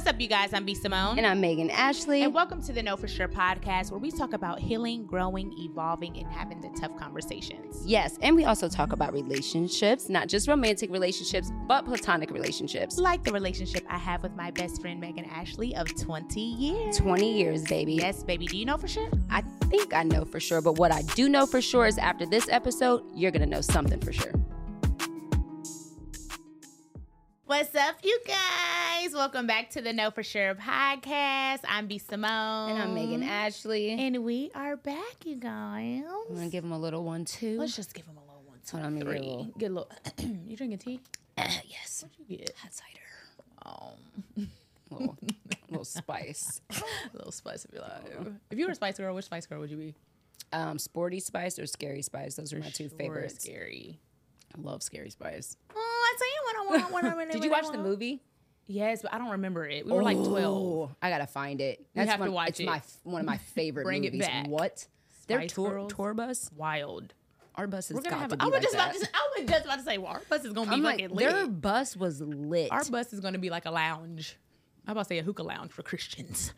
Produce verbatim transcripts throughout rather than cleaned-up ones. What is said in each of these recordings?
What's up, you guys? I'm B. Simone. And I'm Megan Ashley. And welcome to the Know For Sure podcast, where we talk about healing, growing, evolving, and having the tough conversations. Yes, and we also talk about relationships, not just romantic relationships, but platonic relationships. Like the relationship I have with my best friend, Megan Ashley, of twenty years. twenty years, baby. Yes, baby. Do you know for sure? I think I know for sure, but what I do know for sure is after this episode, you're going to know something for sure. What's up, you guys? Welcome back to the Know For Sure podcast. I'm B. Simone. And I'm Megan Ashley. And we are back, you guys. I'm going to give him a little one, too. Let's just give him a little one, two, Hold on, three. me a little. Get a little. You drinking tea? Uh, yes. What'd you get? Hot cider. Um, A little, little spice. a little spice if you like. If you were a spice girl, which spice girl would you be? Um, sporty spice or scary spice? Those are my two Sure, favorites. Scary. I love scary spice. Oh, I see what I want. What I really, Did you what I watch the want. movie? Yes, but I don't remember it. We were like twelve. I gotta find it. You have to one, watch it's it. my one of my favorite Bring it movies. back. What? Their Spice tour Girls. tour bus? Wild. Our bus has We're gonna got have. to A, be I was like just that. about to. Say, I was just about to say, well, our bus is gonna be I'm fucking like, lit. their bus was lit. Our bus is gonna be like a lounge. I'm about to say a hookah lounge for Christians.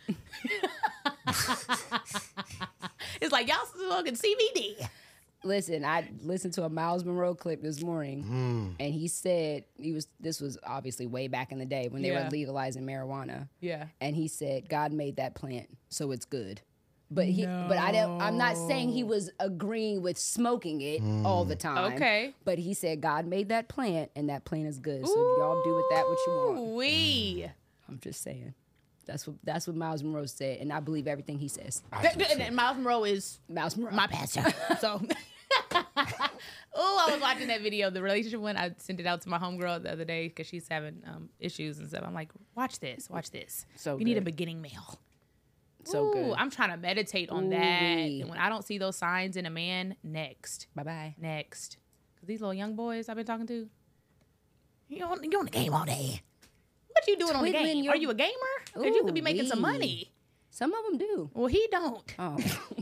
It's like y'all smoking C B D. Listen, I listened to a Miles Monroe clip this morning, Mm. and he said he was. This was obviously way back in the day when they Yeah. were legalizing marijuana. Yeah. And he said God made that plant, so it's good. But he, but I don't. I'm not saying he was agreeing with smoking it all the time. Okay. But he said God made that plant, and that plant is good. So y'all do with that what you want. We. I'm just saying. That's what that's what Miles Monroe said, and I believe everything he says. And Miles Monroe is Miles Monroe. my pastor. So. Oh, I was watching that video, the relationship one. I sent it out to my homegirl the other day because she's having um, issues and stuff. I'm like, watch this, watch this. So you need a good. beginning male. So Ooh, good. I'm trying to meditate on that. Ooh-wee. And when I don't see those signs in a man, next, Bye bye. next. Because these little young boys I've been talking to, you on, you on the game all day. What you doing on the Twiddling game? your- Are you a gamer? Because you could be making some Ooh-wee. money. Some of them do. Well, he don't. Oh,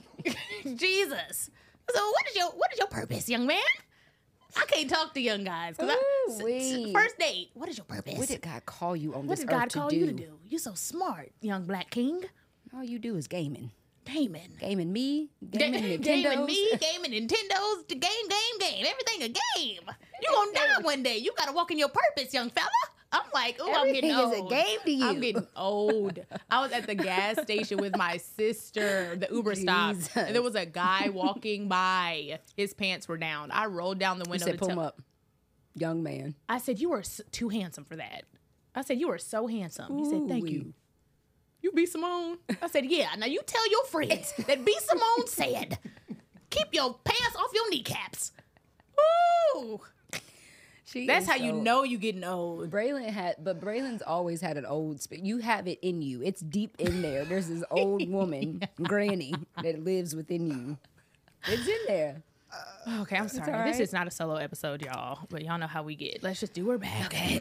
Jesus. So what is your what is your purpose, young man? I can't talk to young guys. Cause I, s- Ooh-wee. s- first date, what is your purpose? what did God call you on What this did God earth to call do? you to do? You're so smart, young black king. All you do is gaming, Gaming. gaming me, gaming Ga- Nintendos. Gaming me, gaming Nintendos, the game, game, game. Everything a game. You gonna die one day. You gotta walk in your purpose, young fella. I'm like, oh, I'm getting Everything old. is a game to you. I'm getting old. I was at the gas station with my sister, the Uber stop, Jesus. and there was a guy walking by. His pants were down. I rolled down the You window said to pull tell him up, young man. I said, you are s- too handsome for that. I said, you are so handsome. He said, thank Ooh-wee. you. You B. Simone? I said, yeah. Now you tell your friends that B. Simone said, keep your pants off your kneecaps. Ooh. She That's is how you so- know you getting old. Braylon had, but Braylon's always had an old spirit. You have it in you. It's deep in there. There's this old woman, Granny, that lives within you. It's in there. Okay, I'm sorry. all This right. is not a solo episode, y'all. But y'all know how we get. Let's just do her back. Okay.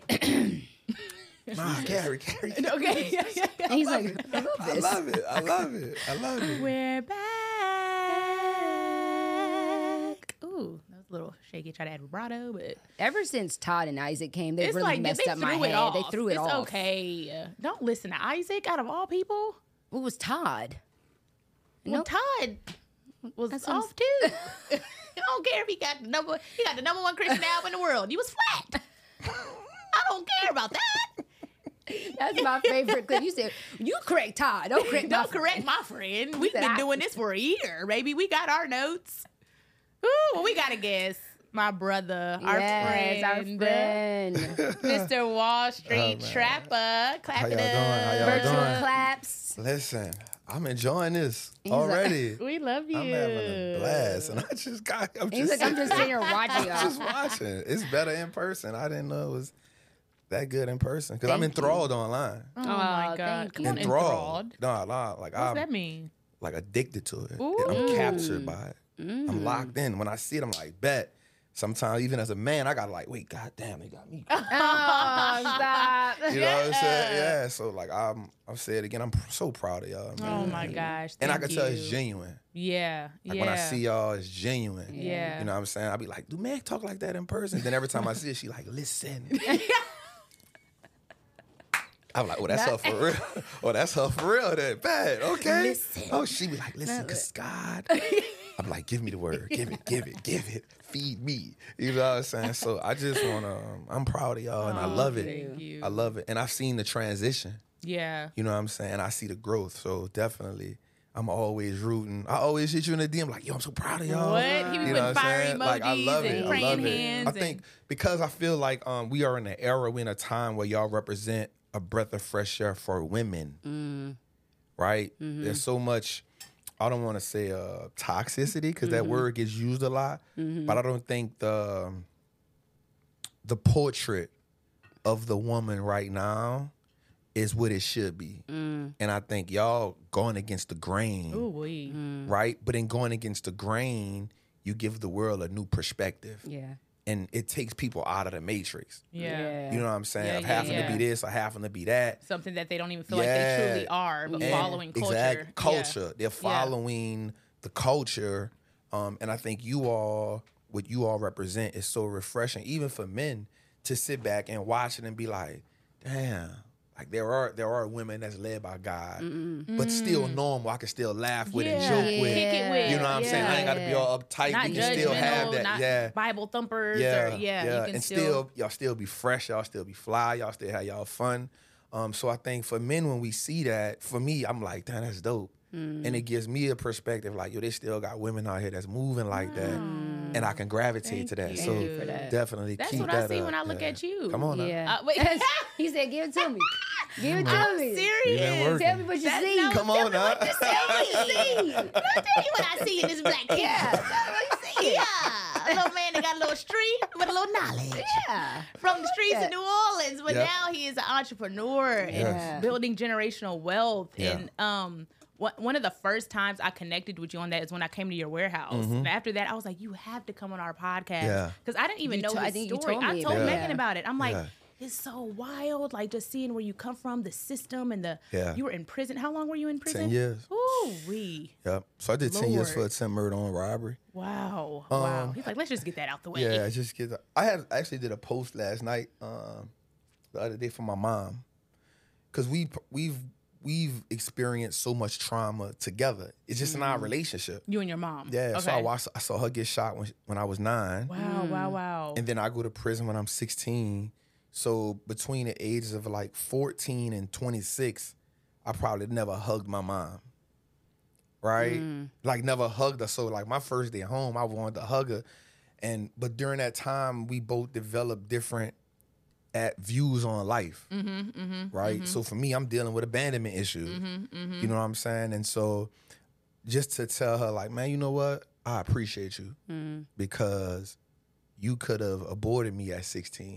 Nah, carry, carry. Okay. Yeah, yeah, yeah. And he's like, I love I this. love it. I love it. I love it. We're back. Ooh, that was a little shaky. Try to add vibrato, but Ever since Todd and Isaac came, they it's really like messed they up threw my it head. off. They threw it it's off. okay. Don't listen to Isaac out of all people. It was Todd. Well, Nope. Todd was That's what I'm off too. I don't care if he got the number. He got the number one Christian album in the world. He was flat. I don't care about that. That's my favorite clip. You said, you correct Todd. Don't correct my Don't correct my friend. We've said, been I- doing this for a year, baby. We got our notes. Ooh, well, we got a guest. My brother, our Yes, friend, our friend. Mister Wall Street Oh, man. Trapper. Clap How it y'all doing? How up. y'all Virtual doing? claps. Listen, I'm enjoying this like- already. We love you. I'm having a blast, and I just got. I'm He's just, like, I'm just sitting here watching y'all. just watching. It's better in person. I didn't know it was that good in person because I'm Thank you. enthralled online. Oh, my Oh, God. thank Come you. on, Enthralled. enthralled. No, no, like What's I'm that mean? like addicted to it. Ooh. I'm captured by it. I'm locked in. When I see it, I'm like, bet. Sometimes even as a man, I gotta like, wait, goddamn, they got me. Oh, stop. You know what I'm saying? Yeah. So like, I'm, I'll say it again. I'm pr- so proud of y'all, man. Oh my gosh. And I thank can tell it's you. genuine. Yeah. Like yeah. when I see y'all, it's genuine. Yeah. You know what I'm saying? I be like, do Meg talk like that in person? Then every time I see it, she like, listen. I'm like, oh, that's her for real. Oh, that's her for real. Then bad. Okay. Listen. Oh, she be like, listen, cause God. I'm like, give me the word. Give it. Give it. Give it. Feed me. You know what I'm saying? So I just wanna. Um, I'm proud of y'all, and I love it. thank you. I love it, and I've seen the transition. Yeah. You know what I'm saying? I see the growth. So definitely, I'm always rooting. I always hit you in the D M like, yo, I'm so proud of y'all. What? He be You know putting what I'm fire saying? emojis Like, I love and it. I praying love it. hands. I and- think because I feel like um, we are in an era, we're in a time where y'all represent a breath of fresh air for women, Mm. right? Mm-hmm. There's so much, I don't want to say uh, toxicity because that Mm-hmm. word gets used a lot, but I don't think the the portrait of the woman right now is what it should be. Mm. And I think y'all going against the grain, Ooh, we. right? But in going against the grain, you give the world a new perspective. Yeah. And it takes people out of the matrix. Yeah. You know what I'm saying? Yeah, of yeah, having yeah. to be this or having to be that. Something that they don't even feel Yeah. like they truly are, but And- following culture. Exact- Yeah. culture. They're following the culture. Um, and I think you all, what you all represent is so refreshing, even for men, to sit back and watch it and be like, damn. Like there are there are women that's led by God, but still normal. I can still laugh with and Yeah. joke Kick with. it with. You know what I'm saying? I ain't got to be all uptight. Not We can still have judgmental, that. not yeah. Bible thumpers. Yeah, Or, yeah, yeah, You can and still, still, y'all still be fresh, y'all still be fly, y'all still have y'all fun. Um, so I think for men, when we see that, for me, I'm like, damn, that's dope, Mm. and it gives me a perspective like, yo, they still got women out here that's moving like that, and I can gravitate Thank to that. you. So Thank you for that. definitely That's keep what that I see up. when I look Yeah. at you. Come on, now. Yeah. Uh, wait. he said, "Give it to me. Give it to I'm me. serious. You been working. Tell me what you That's see. no- Come on now. Tell me what you see. Let me tell you what I see in this black kid. Yeah. A little man that got a little street with a little knowledge. Yeah. From the streets that. of New Orleans, but Yep. now he is an entrepreneur Yes. and building generational wealth. Yeah. And um, one one of the first times I connected with you on that is when I came to your warehouse. And after that, I was like, you have to come on our podcast. Mm-hmm. Yeah. Because I didn't even You know to- I his think you story. told I me told about it. Megan Yeah. about it. I'm like, Yeah. it's so wild, like just seeing where you come from, the system, and the Yeah. you were in prison. How long were you in prison? Ten years. Ooh, we. Yep. So I did ten years for Lord. attempted murder on robbery. Wow. wow. Um, He's like, let's just get that out the way. Yeah, just get. I had I actually did a post last night, um, the other day for my mom, because we we've we've experienced so much trauma together. It's just in our relationship. You and your mom. Yeah. So I Okay. watched. I saw her get shot when when I was nine, Wow, wow, wow. and then I go to prison when I'm sixteen. So between the ages of like fourteen and twenty-six, I probably never hugged my mom. Right? Like never hugged her. So like my first day home, I wanted to hug her. And but during that time, we both developed different at views on life. Right? So for me, I'm dealing with abandonment issues. You know what I'm saying? And so just to tell her, like, man, you know what? I appreciate you because you could have aborted me at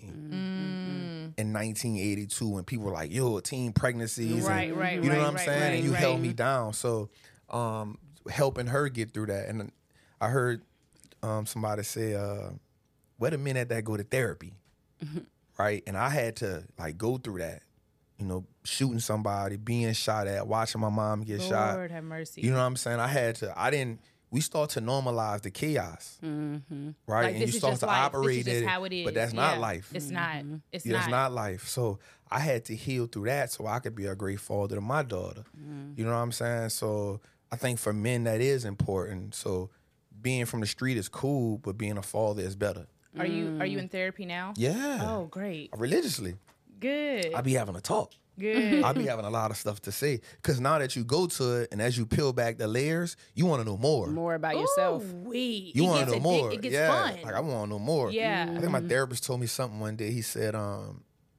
sixteen in nineteen eighty-two when people were like, yo, teen pregnancies. Right, and, right, You know right, what I'm right, saying? right, and you right. held me down. So um, helping her get through that. And I heard um, somebody say, uh, wait a minute, that go to therapy. Right? And I had to like go through that. You know, shooting somebody, being shot at, watching my mom get shot. Lord have mercy. You know what I'm saying? I had to, I didn't, we start to normalize the chaos, right? Like, and this you is start just to life. operate This is just it, how it is. but that's Yeah. not life. It's not. It's Yeah, not. that's not life. So I had to heal through that so I could be a great father to my daughter. You know what I'm saying? So I think for men that is important. So being from the street is cool, but being a father is better. Are you Are you in therapy now? Yeah. Oh, great. Religiously. Good. I be having a talk. Good. I be having a lot of stuff to say. Because now that you go to it and as you peel back the layers, you want to know more. More about yourself. Ooh, we. You It want gets to know addic- more. It gets yeah. fun. Like I want to know more. Yeah. I think my therapist told me something one day. He said, um,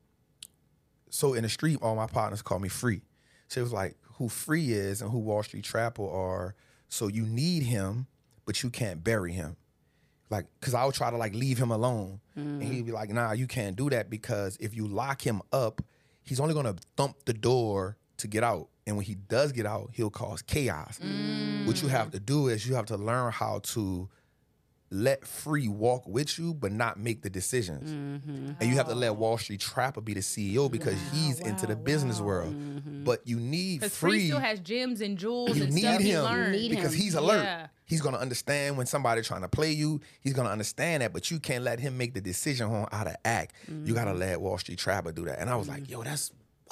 so in the street, all my partners call me Free. So it was like who Free is and who Wall Street Trapper are. So you need him, but you can't bury him. Like, cause I would try to like leave him alone. And he'd be like, nah, you can't do that because if you lock him up, he's only gonna thump the door to get out. And when he does get out, he'll cause chaos. What you have to do is you have to learn how to let Free walk with you, but not make the decisions. And you have to let Wall Street Trapper be the C E O because he's into the business world. But you need Because Free. Free still has gems and jewels You and need stuff he him learned. need because him. he's alert. Yeah. He's gonna understand when somebody's trying to play you. He's gonna understand that, but you can't let him make the decision on how to act. You gotta let Wall Street Trapper do that. And I was like, yo, that's what?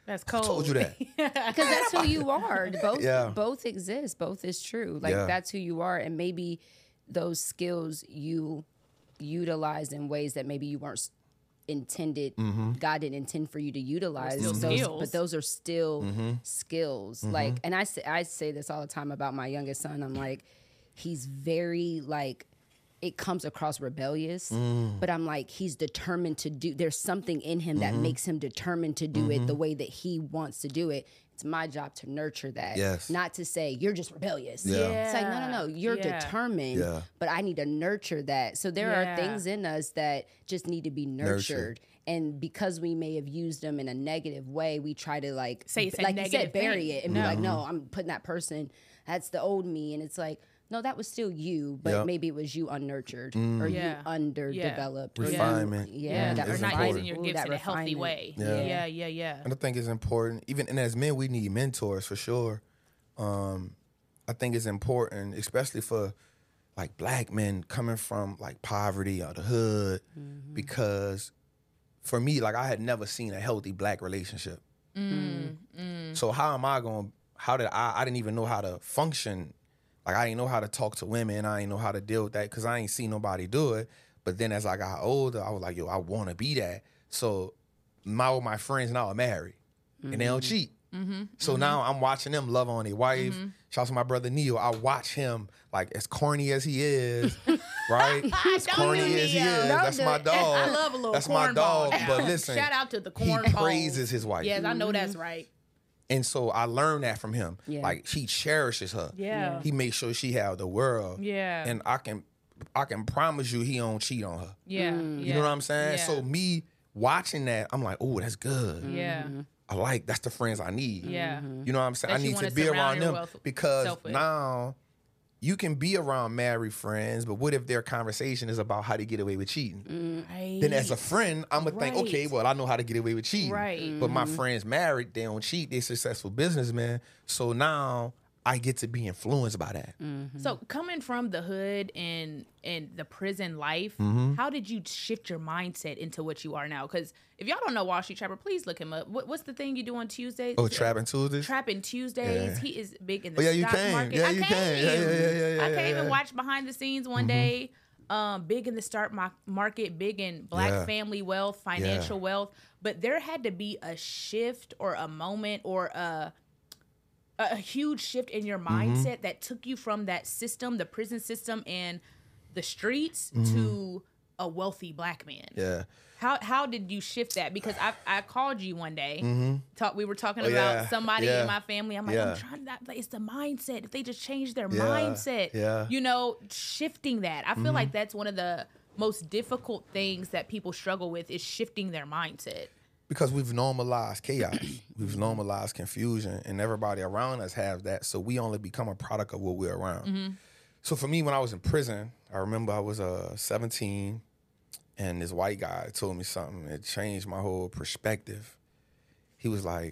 That's I cold. told you that. Because that's who you are. Both Yeah. both exist. Both is true. Like Yeah. that's who you are, and maybe those skills you utilize in ways that maybe you weren't s- intended. Mm-hmm. God didn't intend for you to utilize still those, skills. but those are still Mm-hmm. skills. Like, and I say I say this all the time about my youngest son. I'm like, he's very like. It comes across rebellious, Mm. but I'm like, he's determined to do, there's something in him Mm-hmm. that makes him determined to do it the way that he wants to do it. It's my job to nurture that. Yes. Not to say, you're just rebellious. Yeah. It's like, no, no, no, you're Yeah. determined, Yeah. but I need to nurture that. So there Yeah. are things in us that just need to be nurtured. Nurtured. And because we may have used them in a negative way, we try to like, Say it's a like you said, negative bury thing. it and No. be like, no, I'm putting that person, that's the old me. And it's like, no, that was still you, but Yep. maybe it was you unnurtured or Mm. Yeah. you underdeveloped. or you- Refinement. Yeah, Yeah, that or is not important. using your Ooh, gifts that in a healthy refinement. way. Yeah. Yeah, yeah, yeah. And I think it's important. Even and as men, we need mentors for sure. Um, I think it's important, especially for like black men coming from like poverty or the hood, because for me, like I had never seen a healthy black relationship. So how am I going? How did I? I didn't even know how to function. Like I didn't know how to talk to women. I didn't know how to deal with that because I ain't seen nobody do it. But then as I got older, I was like, yo, I want to be that. So my all my friends now are married and they don't cheat. So now I'm watching them love on their wife. Shout out to my brother Neil. I watch him like as corny as he is, right? As Don't corny do as he Neo. is, Don't that's do my it. dog. I love a little That's my cornball dog. now. But listen, Shout out to the he cornballs. praises his wife. Yes, I know that's right. And so I learned that from him. Yeah. Like he cherishes her. Yeah. He makes sure she have the world. Yeah. And I can I can promise you he don't cheat on her. Yeah. You know what I'm saying? Yeah. So me watching that, I'm like, oh, that's good. Yeah. I like that's the friends I need. Yeah. You know what I'm saying? That I you need wanna to be surround around them yourself- because self with. now you can be around married friends, but what if their conversation is about how to get away with cheating? Right. Then as a friend, I'm gonna think, Right. okay, well, I know how to get away with cheating. Right. But my friends married, they don't cheat, they successful businessmen. So now I get to be influenced by that. So coming from the hood and and the prison life, Mm-hmm. how did you shift your mindset into what you are now? Because if y'all don't know Wall Street Trapper, please look him up. What, what's the thing you do on Tuesdays? Oh, Is it- Trapping Tuesdays? Trapping Tuesdays. Yeah. He is big in the Oh, yeah, you stock came. market. Yeah, I you came. came. Yeah, yeah, yeah, yeah, yeah, I yeah, came and yeah. watched behind the scenes one day. Um, big in the stock mo- market, big in black Yeah. family wealth, financial wealth. But there had to be a shift or a moment or a a a huge shift in your Mm-hmm. mindset that took you from that system, the prison system and the streets, Mm-hmm. to a wealthy black man. Yeah. How how did you shift that? Because I I called you one day. Talk. We were talking Oh, about yeah. somebody Yeah. in my family. I'm like, Yeah. I'm trying to. Like, it's the mindset. If they just change their Yeah. mindset, Yeah. Mm-hmm. you know, shifting that. I feel like that's one of the most difficult things that people struggle with is shifting their mindset. Because we've normalized chaos, we've normalized confusion, and everybody around us have that. So we only become a product of what we're around. So for me, when I was in prison, I remember I was uh, seventeen, and this white guy told me something that changed my whole perspective. He was like,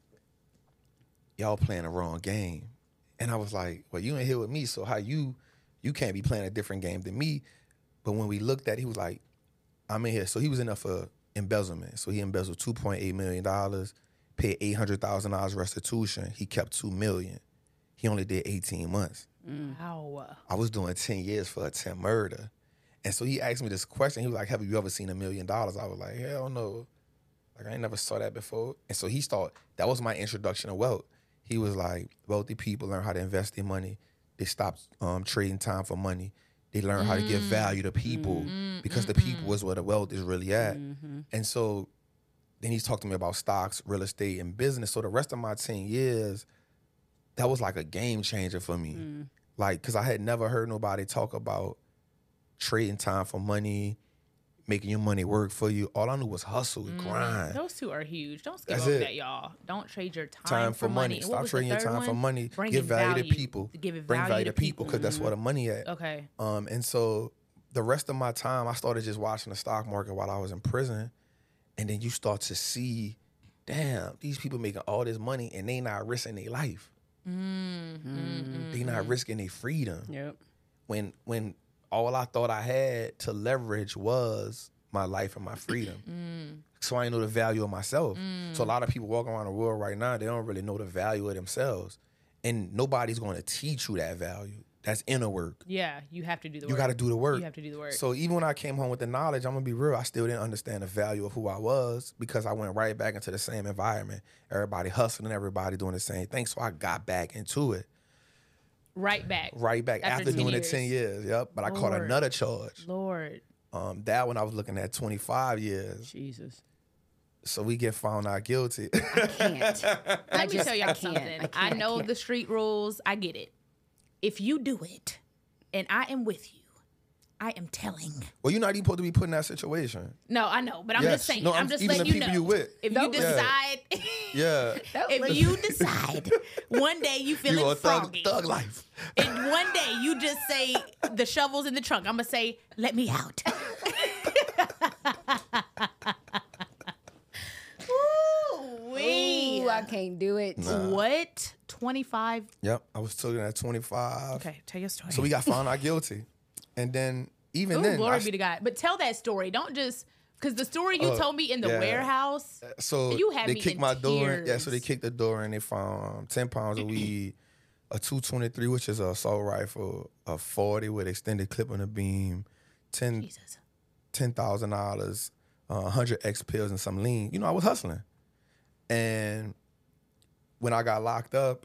"Y'all playing the wrong game," and I was like, "Well, you ain't here with me, so how you you can't be playing a different game than me?" But when we looked at it, he was like, I'm in here. So he was in there for embezzlement. So he embezzled two point eight million dollars, paid eight hundred thousand dollars restitution. He kept two million dollars. He only did eighteen months. Wow. I was doing ten years for attempt murder. And so he asked me this question. He was like, have you ever seen a million dollars? I was like, hell no. Like, I ain't never saw that before. And so he thought, that was my introduction to wealth. He was like, wealthy people learn how to invest their money. They stop um, trading time for money. They learn how to give value to people because the people is where the wealth is really at. And so then he's talking to me about stocks, real estate, and business. So the rest of my ten years, that was like a game changer for me. Like, because I had never heard nobody talk about trading time for money, making your money work for you. All I knew was hustle and grind. Those two are huge. Don't skip That's over it. that, y'all. Don't trade your time, Time for money. And what Stop was the trading your third time one? for money. Bringing Give value, to people. Give it Bring value, to people. because that's where the money at. Okay. Um, and so the rest of my time, I started just watching the stock market while I was in prison. And then you start to see, damn, these people making all this money and they not risking their life. Mm-hmm. They not risking their freedom. Yep. When when all I thought I had to leverage was my life and my freedom. Mm. So I didn't know the value of myself. Mm. So a lot of people walking around the world right now, they don't really know the value of themselves. And nobody's going to teach you that value. That's inner work. Yeah, you have to do the you work. You got to do the work. You have to do the work. So even when I came home with the knowledge, I'm going to be real, I still didn't understand the value of who I was because I went right back into the same environment. Everybody hustling, everybody doing the same thing. So I got back into it. Right back. Right back. After, after doing years. it ten years. Yep. But Lord. I caught another charge. Lord. Um, that one I was looking at twenty-five years. Jesus. So we get found out guilty. I can't. Let I me just, tell y'all I something. I, I know I the street rules. I get it. If you do it and I am with you, I am telling. Well, you're not even supposed to be put in that situation. No, I know, but I'm yes. just saying. No, I'm, I'm just even letting the you people know. You with. If Don't, you decide, yeah, if you decide one day you feeling you froggy, thug, thug life, and one day you just say the shovel's in the trunk, I'm gonna say, "Let me out." Ooh, Ooh, I can't do it. Nah. What? twenty-five? Yep, I was talking at twenty-five. Okay, tell your story. So we got found out guilty, and then even Ooh, then, glory I, be to God. But tell that story. Don't just because the story you uh, told me in the yeah. warehouse. So you had they me kicked in my door. tears. Yeah, so they kicked the door and they found um, ten pounds of weed, a two twenty-three, which is a assault rifle, a forty with extended clip on the beam, ten Jesus. ten thousand dollars, uh, hundred X pills and some lean. You know, I was hustling, and when I got locked up,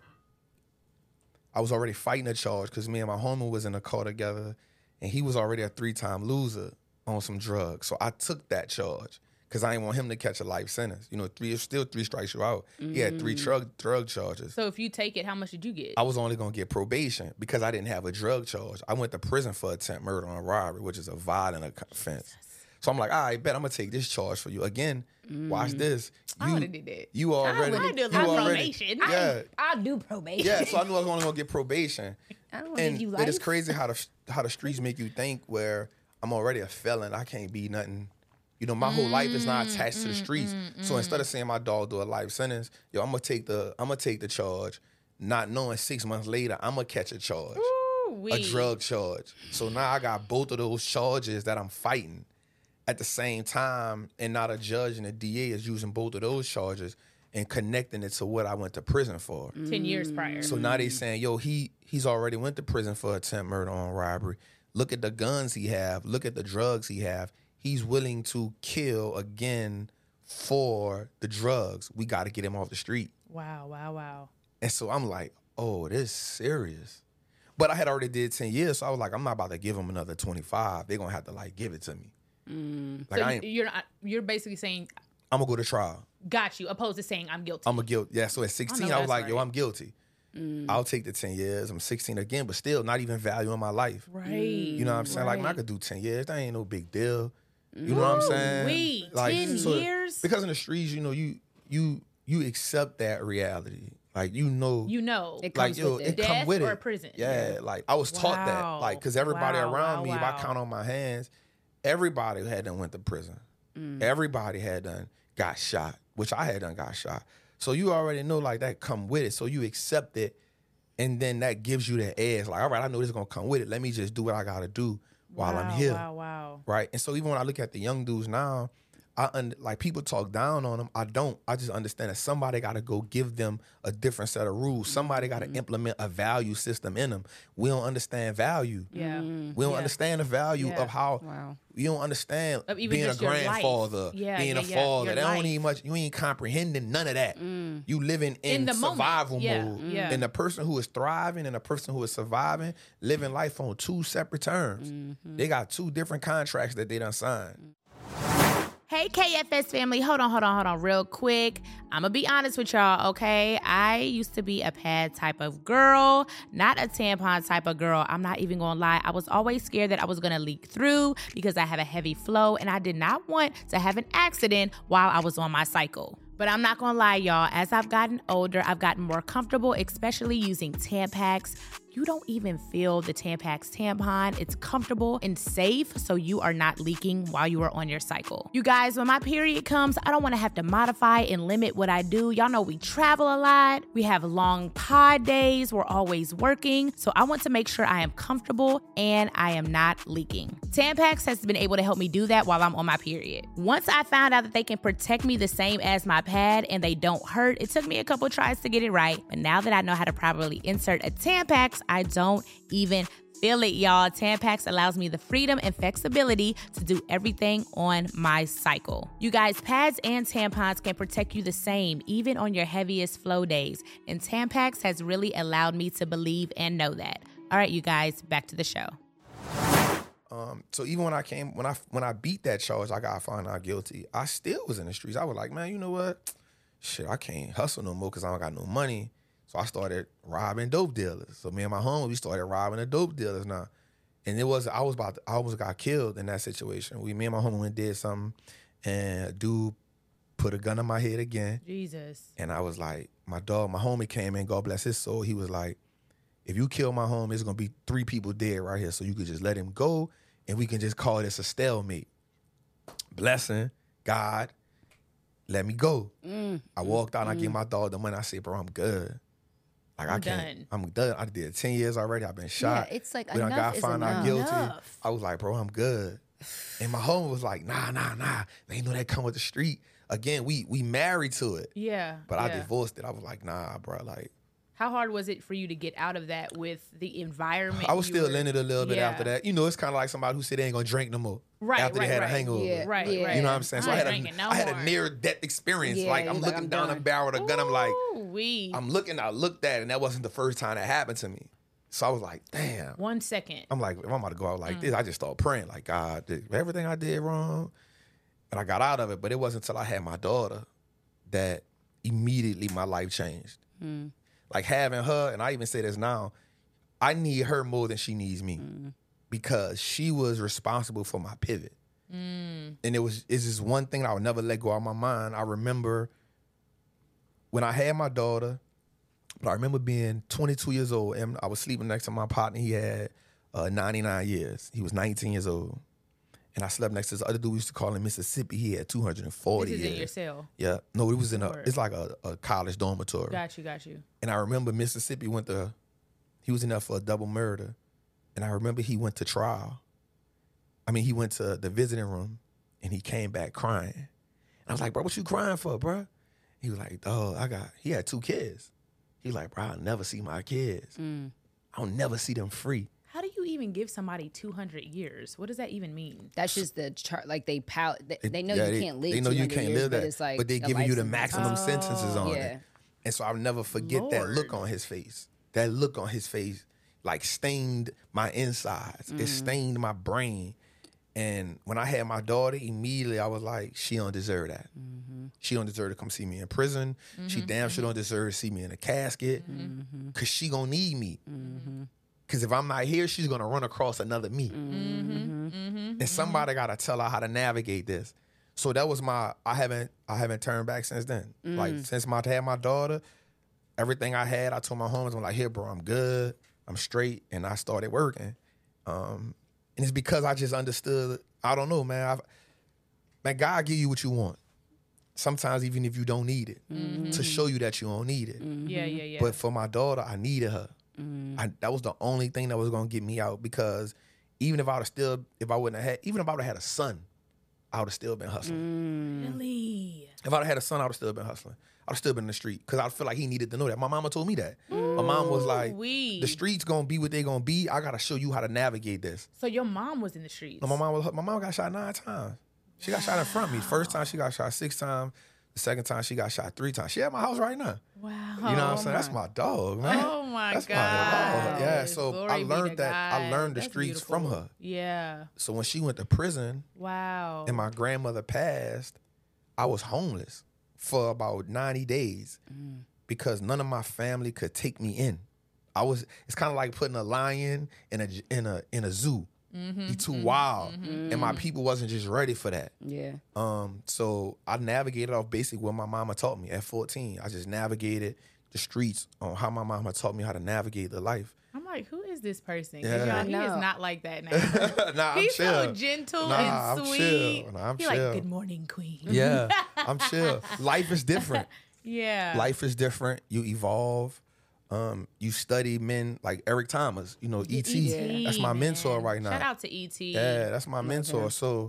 I was already fighting a charge because me and my homie was in a car together, and he was already a three-time loser on some drugs. So I took that charge because I didn't want him to catch a life sentence. You know, three still three strikes you out. Mm. He had three drug drug charges. So if you take it, how much did you get? I was only gonna get probation because I didn't have a drug charge. I went to prison for attempt murder on robbery, which is a violent offense. So I'm like, all right, bet I'm gonna take this charge for you. Again, mm. watch this. You, I would have did that. You already, I do you already, probation. yeah, I, I'll do probation. yeah. So I knew I was only gonna get probation. I don't want to And give you it life. is crazy how the how the streets make you think where I'm already a felon. I can't be nothing. You know, my whole life is not attached mm, to the streets. Mm, so mm. instead of saying my dog do a life sentence, yo, I'm gonna take the I'm gonna take the charge, not knowing six months later I'm gonna catch a charge, Ooh, a drug charge. So now I got both of those charges that I'm fighting at the same time, and not a judge and a D A is using both of those charges and connecting it to what I went to prison for. Ten years prior. So now they saying, yo, he he's already went to prison for attempt murder on robbery. Look at the guns he have. Look at the drugs he have. He's willing to kill again for the drugs. We got to get him off the street. Wow, wow, wow. And so I'm like, oh, this is serious. But I had already did ten years, so I was like, I'm not about to give him another twenty-five. They're going to have to, like, give it to me. Mm. Like, so I ain't, you're not, you're basically saying, I'm going to go to trial. Got you, opposed to saying I'm guilty. I'm a guilty. Yeah, so at sixteen, I, I was like, right. yo, I'm guilty. Mm. I'll take the ten years. I'm sixteen again, but still not even valuing my life. Right. You know what I'm saying? Right. Like, man, I could do ten years. That ain't no big deal. You know what I'm saying? Wait, like, ten so, years? Because in the streets, you know, you you you accept that reality. Like, you know. You know. It like, comes yo, with it, it. come Death with or it. prison? Yeah, yeah, like, I was taught that. Wow. Like, because everybody Wow, around wow, me, if wow. I count on my hands, everybody had done went to prison. Mm. Everybody had done got shot, which I had done got shot. So you already know, like, that come with it. So you accept it, and then that gives you that edge. Like, all right, I know this is going to come with it. Let me just do what I got to do while wow, I'm here. Wow, wow. Right? And so even when I look at the young dudes now, I un- like people talk down on them. I don't. I just understand that somebody got to go give them a different set of rules. Somebody got to Mm-hmm. implement a value system in them. We don't understand value. Yeah. We don't Yeah. understand the value Yeah. of how Wow. you don't understand Of even being a just your life. grandfather, Yeah, being yeah, a yeah. father. Your That don't life. need much. You ain't comprehending none of that. Mm. You living in, In the moment. survival Yeah, mode. yeah. And the person who is thriving and the person who is surviving, living life on two separate terms. Mm-hmm. They got two different contracts that they done signed. Hey, K F S family. Hold on, hold on, hold on real quick. I'm going to be honest with y'all, okay? I used to be a pad type of girl, not a tampon type of girl. I'm not even going to lie. I was always scared that I was going to leak through because I have a heavy flow, and I did not want to have an accident while I was on my cycle. But I'm not going to lie, y'all. As I've gotten older, I've gotten more comfortable, especially using Tampax. you don't even feel the Tampax tampon. It's comfortable and safe, so you are not leaking while you are on your cycle. You guys, when my period comes, I don't want to have to modify and limit what I do. Y'all know we travel a lot. We have long pod days. We're always working. So I want to make sure I am comfortable and I am not leaking. Tampax has been able to help me do that while I'm on my period. Once I found out that they can protect me the same as my pad and they don't hurt, it took me a couple tries to get it right. But now that I know how to properly insert a Tampax, I don't even feel it, y'all. Tampax allows me the freedom and flexibility to do everything on my cycle. You guys, pads and tampons can protect you the same, even on your heaviest flow days. And Tampax has really allowed me to believe and know that. All right, you guys, back to the show. Um, so even when I came, when I when I beat that charge, I got found out guilty. I still was in the streets. I was like, man, you know what? Shit, I can't hustle no more because I don't got no money. So I started robbing dope dealers. So me and my homie, we started robbing the dope dealers now. And it was, I was about to, I almost got killed in that situation. We, me and my homie went and did something, and a dude put a gun on my head again. Jesus. And I was like, my dog, my homie came in, God bless his soul. He was like, if you kill my homie, it's gonna be three people dead right here. So you could just let him go and we can just call this a stalemate. Blessing, God, let me go. Mm. I walked out and mm. I gave my dog the money. I said, bro, I'm good. Like, I'm I can't, done. I'm done. I did ten years already. I've been shot. Yeah, it's like when enough I got is found enough. out guilty, Enough. I was like, bro, I'm good. And my homie was like, nah, nah, nah. They know that come with the street. Again, we we married to it. Yeah. But yeah. I divorced it. I was like, nah, bro. Like, how hard was it for you to get out of that with the environment? I was you still were... in it a little bit yeah. after that. You know, it's kind of like somebody who said they ain't gonna drink no more. Right, after right, they had right. a hangover. Yeah, right, yeah. right. You know what I'm saying? So I I had, ain't a, no I had a more. near death experience. Yeah, like I'm like, looking I'm down done. a barrel of a gun. I'm like, Ooh-wee. I'm looking. I looked at it, and that wasn't the first time that happened to me. So I was like, damn. One second. I'm like, if I'm about to go out like Mm. this, I just started praying, like, God, did everything I did wrong. And I got out of it, but it wasn't until I had my daughter that immediately my life changed. Mm. Like having her, and I even say this now, I need her more than she needs me Mm. because she was responsible for my pivot. Mm. And it was it's just one thing that I would never let go out of my mind. I remember when I had my daughter, but I remember being twenty-two years old, and I was sleeping next to my partner. He had uh, ninety-nine years. He was nineteen years old. And I slept next to this other dude we used to call him Mississippi. He had two hundred forty This is years. in your cell. Yeah. No, it was in a, Word. it's like a, a college dormitory. Got you, got you. And I remember Mississippi went to, he was in there for a double murder. And I remember he went to trial. I mean, he went to the visiting room and he came back crying. And I was like, bro, what you crying for, bro? He was like, oh, I got, he had two kids. He was like, bro, I'll never see my kids. Mm. I'll never see them free. How do you even give somebody two hundred years? What does that even mean? That's just the chart. Like they pal- they, they know Yeah, you they, can't live. They know you two hundred can't years, live but that. it's like but they a giving life you the sentence. maximum Oh. sentences on Yeah. it. And so I'll never forget that look Lord. on his face. That look on his face like stained my insides. It stained my brain. And when I had my daughter, immediately I was like, she don't deserve that. Mm-hmm. She don't deserve to come see me in prison. She damn sure don't deserve to see me in a casket. Mm-hmm. Cause she gonna need me. Mm-hmm. Cause if I'm not here, she's gonna run across another me. Mm-hmm. Mm-hmm. And somebody gotta tell her how to navigate this. So that was my, I haven't, I haven't turned back since then. Mm. Like since my had my daughter, everything I had, I told my homies, I'm like, here, bro, I'm good, I'm straight, and I started working. Um, and it's because I just understood. I don't know, man. I've, man, God give you what you want. Sometimes even if you don't need it, Mm-hmm. to show you that you don't need it. Yeah, yeah, yeah. But for my daughter, I needed her. Mm. I, that was the only thing that was gonna get me out because even if I would have still, if I wouldn't have had, even if I would have had a son, I would have still been hustling. really? If I'd have had a son, I would have still been hustling. I'd have still been in the street because I feel like he needed to know that. My mama told me that. My mom was like, Ooh-wee. the streets gonna be what they gonna be. I gotta show you how to navigate this. So your mom was in the streets. No, my mom was, my mom got shot nine times. She got shot in front of me. First time she got shot six times. The second time she got shot three times. She at my house right now. Wow. You know what I'm saying? That's my dog, man. Oh my That's God. my dog. Yeah. So Glory I be to learned that. I God. learned the That's streets from beautiful. her. Yeah. So when she went to prison Wow. and my grandmother passed, I was homeless for about ninety days because none of my family could take me in. I was. It's kind of like putting a lion in a in a in a zoo. Mm-hmm, He too wild, and my people wasn't just ready for that. Yeah. Um, so I navigated off basically what my mama taught me at fourteen. I just navigated the streets on how my mama taught me how to navigate the life. I'm like, who is this person? 'Cause, Yeah. y'all, I he know. is not like that now. nah, I'm He's chill. so gentle Nah, and I'm sweet. chill. Nah, I'm He chill. like, good morning, queen. Yeah, I'm chill. Life is different. Yeah. Life is different. You evolve. Um, you study men like Eric Thomas. You know, E T. E T, That's my mentor man. right now. Shout out to E T. Yeah, that's my mentor. him. So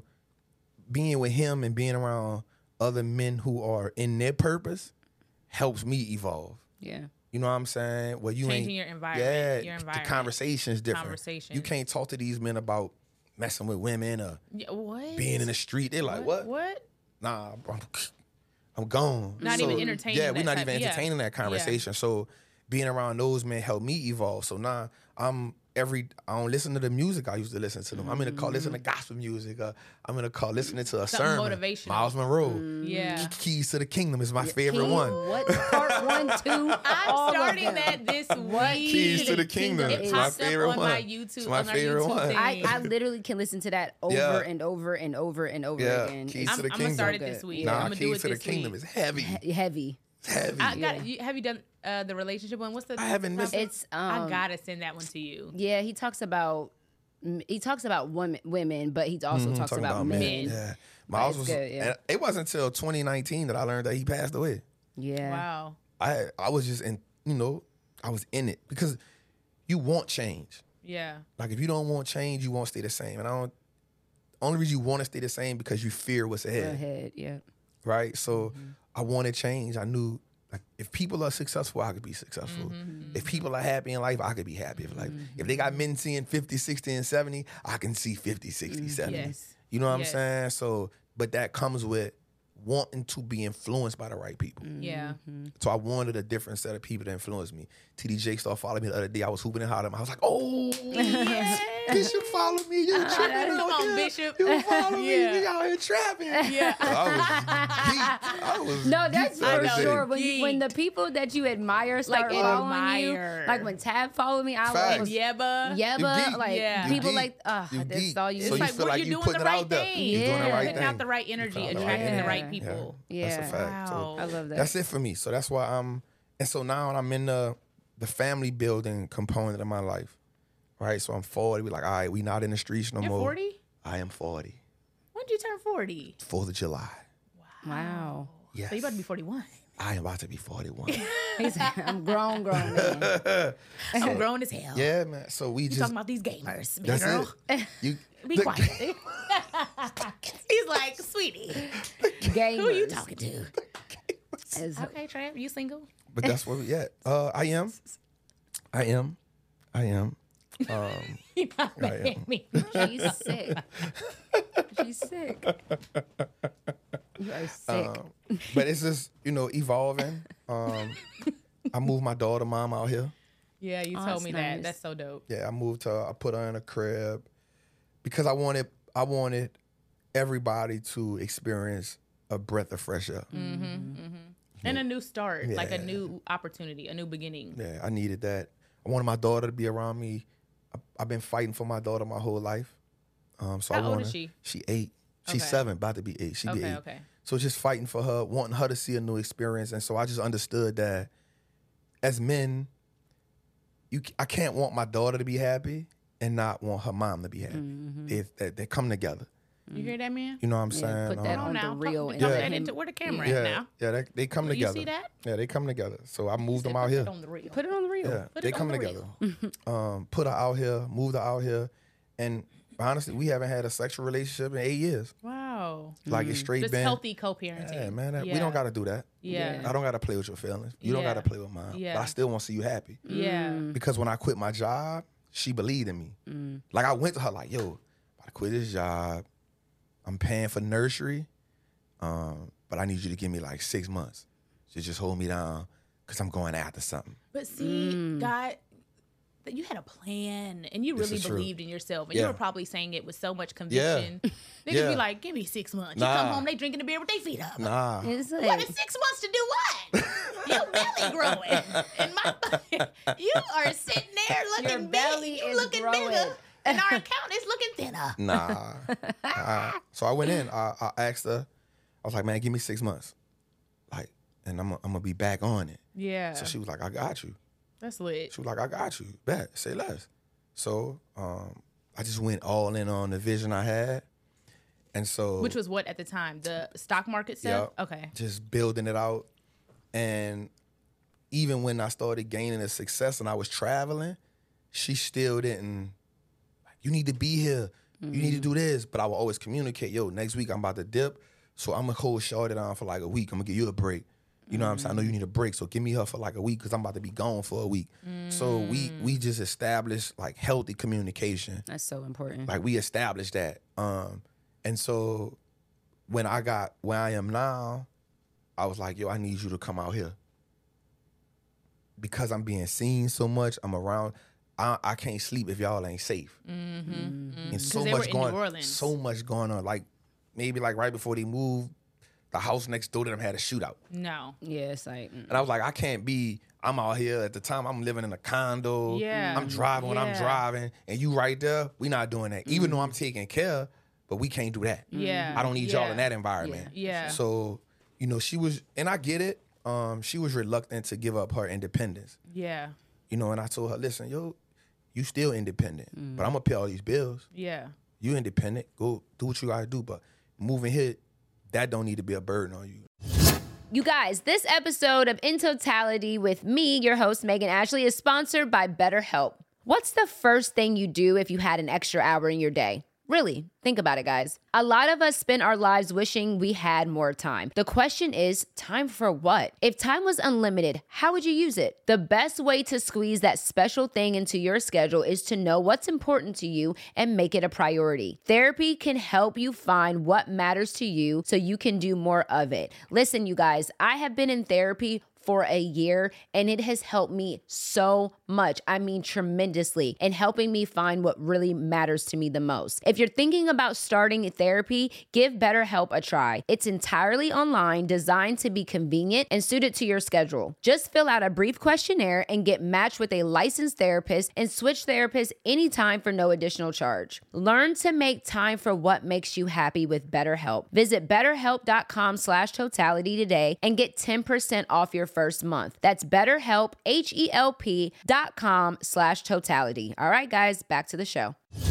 being with him and being around other men who are in their purpose helps me evolve. Yeah. You know what I'm saying? Well, you Changing ain't, your environment, Yeah, your the environment. conversation is different. Conversation. You can't talk to these men about messing with women or Yeah, what? being in the street. They're like, what? What? Nah, I'm, I'm gone. Not even entertaining Yeah, we're that not type- even yeah. entertaining that conversation. So being around those men helped me evolve. So now I'm every I don't listen to the music I used to listen to them. I'm in the car listening to gospel music. Uh, I'm in the car listening to a Something sermon. motivational. Miles Monroe. Yeah. Keys to the Kingdom is my favorite King- one. What part one, two? I'm all of starting them. that this week. Keys to the Kingdom. It It's my popped up favorite on one. my YouTube. It's my on our favorite YouTube one. thing. I, I literally can listen to that over Yeah. and over and over and over Yeah, again. Keys It's to the I'm gonna start it Kingdom. this week. Nah, I'm gonna do Keys it to the this Kingdom week. is heavy. he- heavy. It's heavy. I got. You, have you done uh, the relationship one? What's the? I haven't missed it. It's um, I gotta send that one to you. yeah. He talks about he talks about women, women, but he also Mhm, talks talking about, men. Yeah. Miles it's was. good, yeah. and it wasn't until twenty nineteen that I learned that he passed away. Yeah. Wow. I I was just in, you know, I was in it because you want change. Yeah. Like if you don't want change, you won't stay the same. And I don't. Only reason you want to stay the same because you fear what's Go ahead, ahead. Yeah. right? So I wanted change. I knew like if people are successful, I could be successful. If people are happy in life, I could be happy. If like if they got men seeing fifty, sixty, and seventy, I can see fifty, sixty, seventy. Yes. You know what Yes. I'm saying? So, but that comes with wanting to be influenced by the right people. Yeah. So I wanted a different set of people to influence me. T D J started following me the other day. I was hooping and hollering. I was like, oh, Yes. Bishop follow me. You tripping Come out on, here. Bishop. You follow me. Yeah. You out here trapping. Yeah. I was geeked. I was No, that's geeked the other for day. sure. When, you, when the Geeked. people that you admire start Like, following admire. you, like when Tab followed me, I Facts. was Yeba. Yeba, geek. like Yeah. You people geek. like, uh, You that's geek. all you. So It's you like, feel well, like you're you doing putting the it right out there. thing. You're doing the Yeah. right Putting thing. out the right energy, You found the attracting right the thing. right Yeah. people. Yeah. That's a fact. So Wow. I love that. that's it for me. So that's why I'm, and so now I'm in the the family building component of my life, right? So I'm forty. We're like, all right, we not in the streets no You're more. forty? I am forty. When did you turn forty? Fourth of July. Wow. Yes. So you about to be forty-one. I am about to be forty-one. He's, I'm grown, grown man. I'm grown as hell. yeah, man. So we You just talking about these gamers, baby that's girl. it. You Be the- quiet. He's like, sweetie, Gamers. who are you talking to? As- Okay, Trav, you single? But that's where we at. Uh, I am. I am. I am. Um, You're not I mad am. at me. She's sick. She's sick. You are sick. um, but it's just you know evolving. Um, I moved my daughter mom out here. Yeah, you Oh, told that's me that. nice. That's so dope. Yeah, I moved her. I put her in a crib because I wanted. I wanted everybody to experience a breath of fresh air. And a new start, like a Yeah. new opportunity, a new beginning. Yeah, I needed that. I wanted my daughter to be around me. I, I've been fighting for my daughter my whole life. Um, so How I old wanted, is she? She eight. She's Okay. seven, about to be eight. She be Okay, eight. okay. So just fighting for her, wanting her to see a new experience, and so I just understood that as men, you I can't want my daughter to be happy and not want her mom to be happy. They, they they come together. You hear that, man? You know what I'm Yeah, saying? put that Um, Come on on the now. real Talk, and talk Yeah. that into where the camera yeah, at now. yeah, they, they come You together. see that? Yeah, they come together. So I moved them Said out put here. it on the real. Put it on the real. Yeah, Put they it on come the together. um, put her out here, moved her out here, and honestly, we haven't had a sexual relationship in eight years. Wow. Like it's straight Just been. healthy co-parenting. Yeah, man, that, we Yeah. don't got to do that. Yeah. I don't got to play with your feelings. You don't Yeah. got to play with mine. Yeah. But I still want to see you happy. Yeah. Because when I quit my job, she believed in me. Like I went to her like, yo, I'm about to quit this job. I'm paying for nursery, um, but I need you to give me like six months to just hold me down because I'm going after something. But see, God, that you had a plan and you This really is true. believed in yourself. And Yeah. you were probably saying it with so much conviction. They Yeah. just be like, give me six months. Nah. You come home, they drinking the beer with their feet up. Nah. It's What like, is six months to do what? Your belly growing. And my you are sitting there looking Your big. belly You is looking growing. bigger. And our account is looking thinner. Nah. Uh, so I went in. I, I asked her. I was like, man, give me six months. Like, and I'm, I'm gonna be back on it. Yeah. So she was like, I got you. That's lit. She was like, I got you. Bet. Say less. So um, I just went all in on the vision I had. And so. Which was what at the time? The stock market stuff? Yeah. Okay. Just building it out. And even when I started gaining a success and I was traveling, she still didn't, you need to be here. Mm-hmm. You need to do this. But I will always communicate, yo, next week I'm about to dip. So I'm going to hold Shorty down for like a week. I'm going to give you a break. You know mm-hmm. what I'm saying? I know you need a break. So give me her for like a week because I'm about to be gone for a week. Mm. So we we just established like healthy communication. That's so important. Like we established that. Um, and so when I got where I am now, I was like, yo, I need you to come out here. Because I'm being seen so much, I'm around. I, I can't sleep if y'all ain't safe. Mm-hmm. Mm-hmm. And so much going, so much going on. Like maybe like right before they moved, the house next door to them had a shootout. No. Yeah, it's like. Mm-mm. And I was like, I can't be. I'm out here at the time. I'm living in a condo. Yeah. I'm driving when yeah. I'm driving, and you right there. We not doing that. Mm-hmm. Even though I'm taking care, but we can't do that. Yeah. I don't need yeah. y'all in that environment. Yeah. yeah. So you know, she was, and I get it. Um, she was reluctant to give up her independence. Yeah. You know, and I told her, listen, yo, you still independent, mm. but I'm gonna pay all these bills. Yeah. You independent. Go do what you gotta do, but moving here, that don't need to be a burden on you. You guys, this episode of In Totality with me, your host, Megan Ashley, is sponsored by BetterHelp. What's the first thing you do if you had an extra hour in your day? Really, think about it, guys. A lot of us spend our lives wishing we had more time. The question is, time for what? If time was unlimited, how would you use it? The best way to squeeze that special thing into your schedule is to know what's important to you and make it a priority. Therapy can help you find what matters to you so you can do more of it. Listen, you guys, I have been in therapy for a year, and it has helped me so much. I mean, tremendously, in helping me find what really matters to me the most. If you're thinking about starting therapy, give BetterHelp a try. It's entirely online, designed to be convenient and suited to your schedule. Just fill out a brief questionnaire and get matched with a licensed therapist and switch therapists anytime for no additional charge. Learn to make time for what makes you happy with BetterHelp. Visit betterhelp.com slash totality today and get ten percent off your first month. That's BetterHelp, H-E-L-P dot com slash totality. All right, guys, back to the show.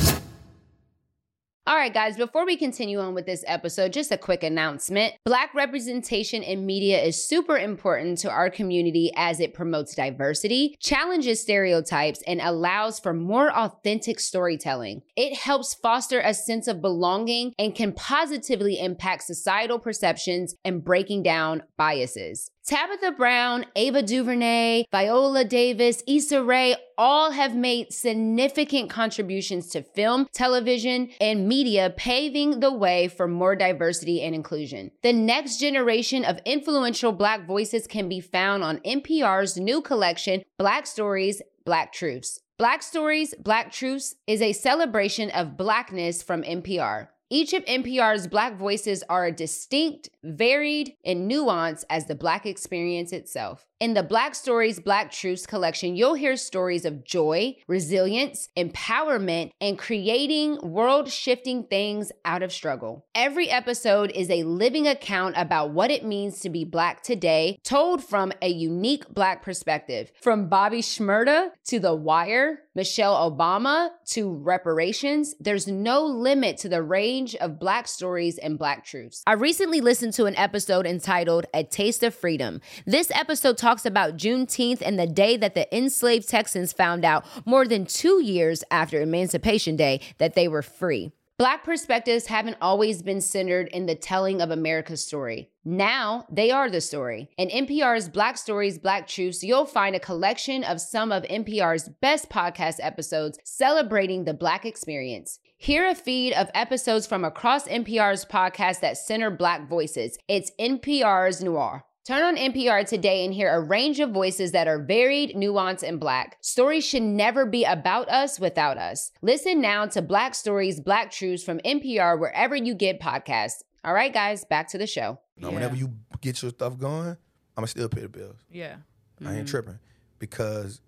All right, guys, before we continue on with this episode, just a quick announcement. Black representation in media is super important to our community as it promotes diversity, challenges stereotypes, and allows for more authentic storytelling. It helps foster a sense of belonging and can positively impact societal perceptions and breaking down biases. Tabitha Brown, Ava DuVernay, Viola Davis, Issa Rae all have made significant contributions to film, television, and media, paving the way for more diversity and inclusion. The next generation of influential Black voices can be found on N P R's new collection, Black Stories, Black Truths. Black Stories, Black Truths is a celebration of Blackness from N P R. Each of N P R's Black voices are distinct, varied, and nuanced as the Black experience itself. In the Black Stories, Black Truths collection, you'll hear stories of joy, resilience, empowerment, and creating world-shifting things out of struggle. Every episode is a living account about what it means to be Black today, told from a unique Black perspective. From Bobby Shmurda to The Wire, Michelle Obama to reparations, there's no limit to the range of Black stories and Black truths. I recently listened to an episode entitled A Taste of Freedom. This episode talks about Juneteenth and the day that the enslaved Texans found out more than two years after Emancipation Day that they were free. Black perspectives haven't always been centered in the telling of America's story. Now, they are the story. In N P R's Black Stories, Black Truths, you'll find a collection of some of N P R's best podcast episodes celebrating the Black experience. Hear a feed of episodes from across N P R's podcasts that center Black voices. It's N P R's Noir. Turn on N P R today and hear a range of voices that are varied, nuanced, and Black. Stories should never be about us without us. Listen now to Black Stories, Black Truths from N P R wherever you get podcasts. All right, guys, back to the show. Now, yeah. Whenever you get your stuff going, I'ma still pay the bills. Yeah. I ain't mm-hmm. tripping because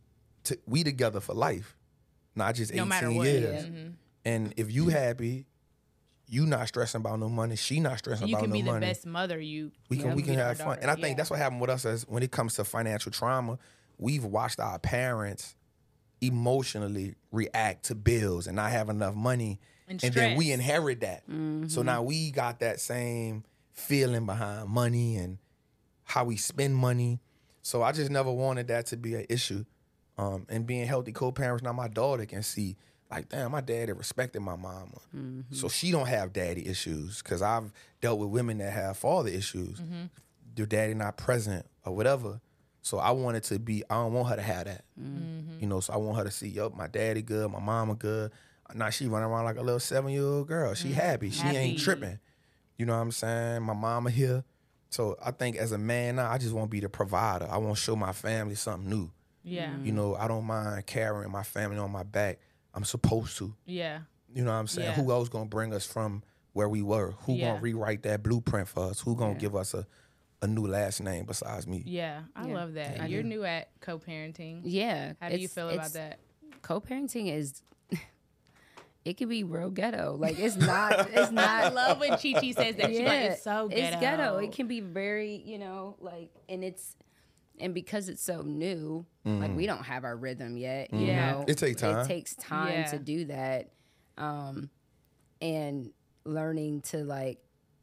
t- we together for life, not just no eighteen what, years. yeah. Mm-hmm. And if you happy, you not stressing about no money. She not stressing you about no money. You can be the best mother. You we can you we can have daughter. fun, and I think yeah. that's what happened with us as when it comes to financial trauma. we've watched our parents emotionally react to bills and not have enough money. And, and then we stress. inherit that. Mm-hmm. So now we got that same feeling behind money and how we spend money. So I just never wanted that to be an issue. Um, and being healthy co-parents, now my daughter can see, like, damn, my daddy respected my mama. Mm-hmm. So she don't have daddy issues, because I've dealt with women that have father issues. Mm-hmm. Their daddy not present or whatever. So I want it to be, I don't want her to have that. Mm-hmm. You know, so I want her to see, yo, my daddy good, my mama good. Now she running around like a little seven-year-old girl. She happy. She Happy. ain't tripping. You know what I'm saying? My mama here. So I think as a man now, I just want to be the provider. I want to show my family something new. Yeah. You know, I don't mind carrying my family on my back. I'm supposed to. Yeah. You know what I'm saying? Yeah. Who else gonna bring us from where we were? Who Yeah. gonna rewrite that blueprint for us? Who gonna Yeah. give us a, a new last name besides me? Yeah. I Yeah. love that. I You're do. new at co-parenting. Yeah. How do you it's- feel about it's- that? Co-parenting is, it can be real ghetto. Like, it's not, it's I not. love when Chi Chi says that. She's like, it's so ghetto. It's ghetto. It can be very, you know, like, and it's, and because it's so new, like, we don't have our rhythm yet. You Yeah. know? It take time. It takes time Yeah. to do that. Um, and learning to, like,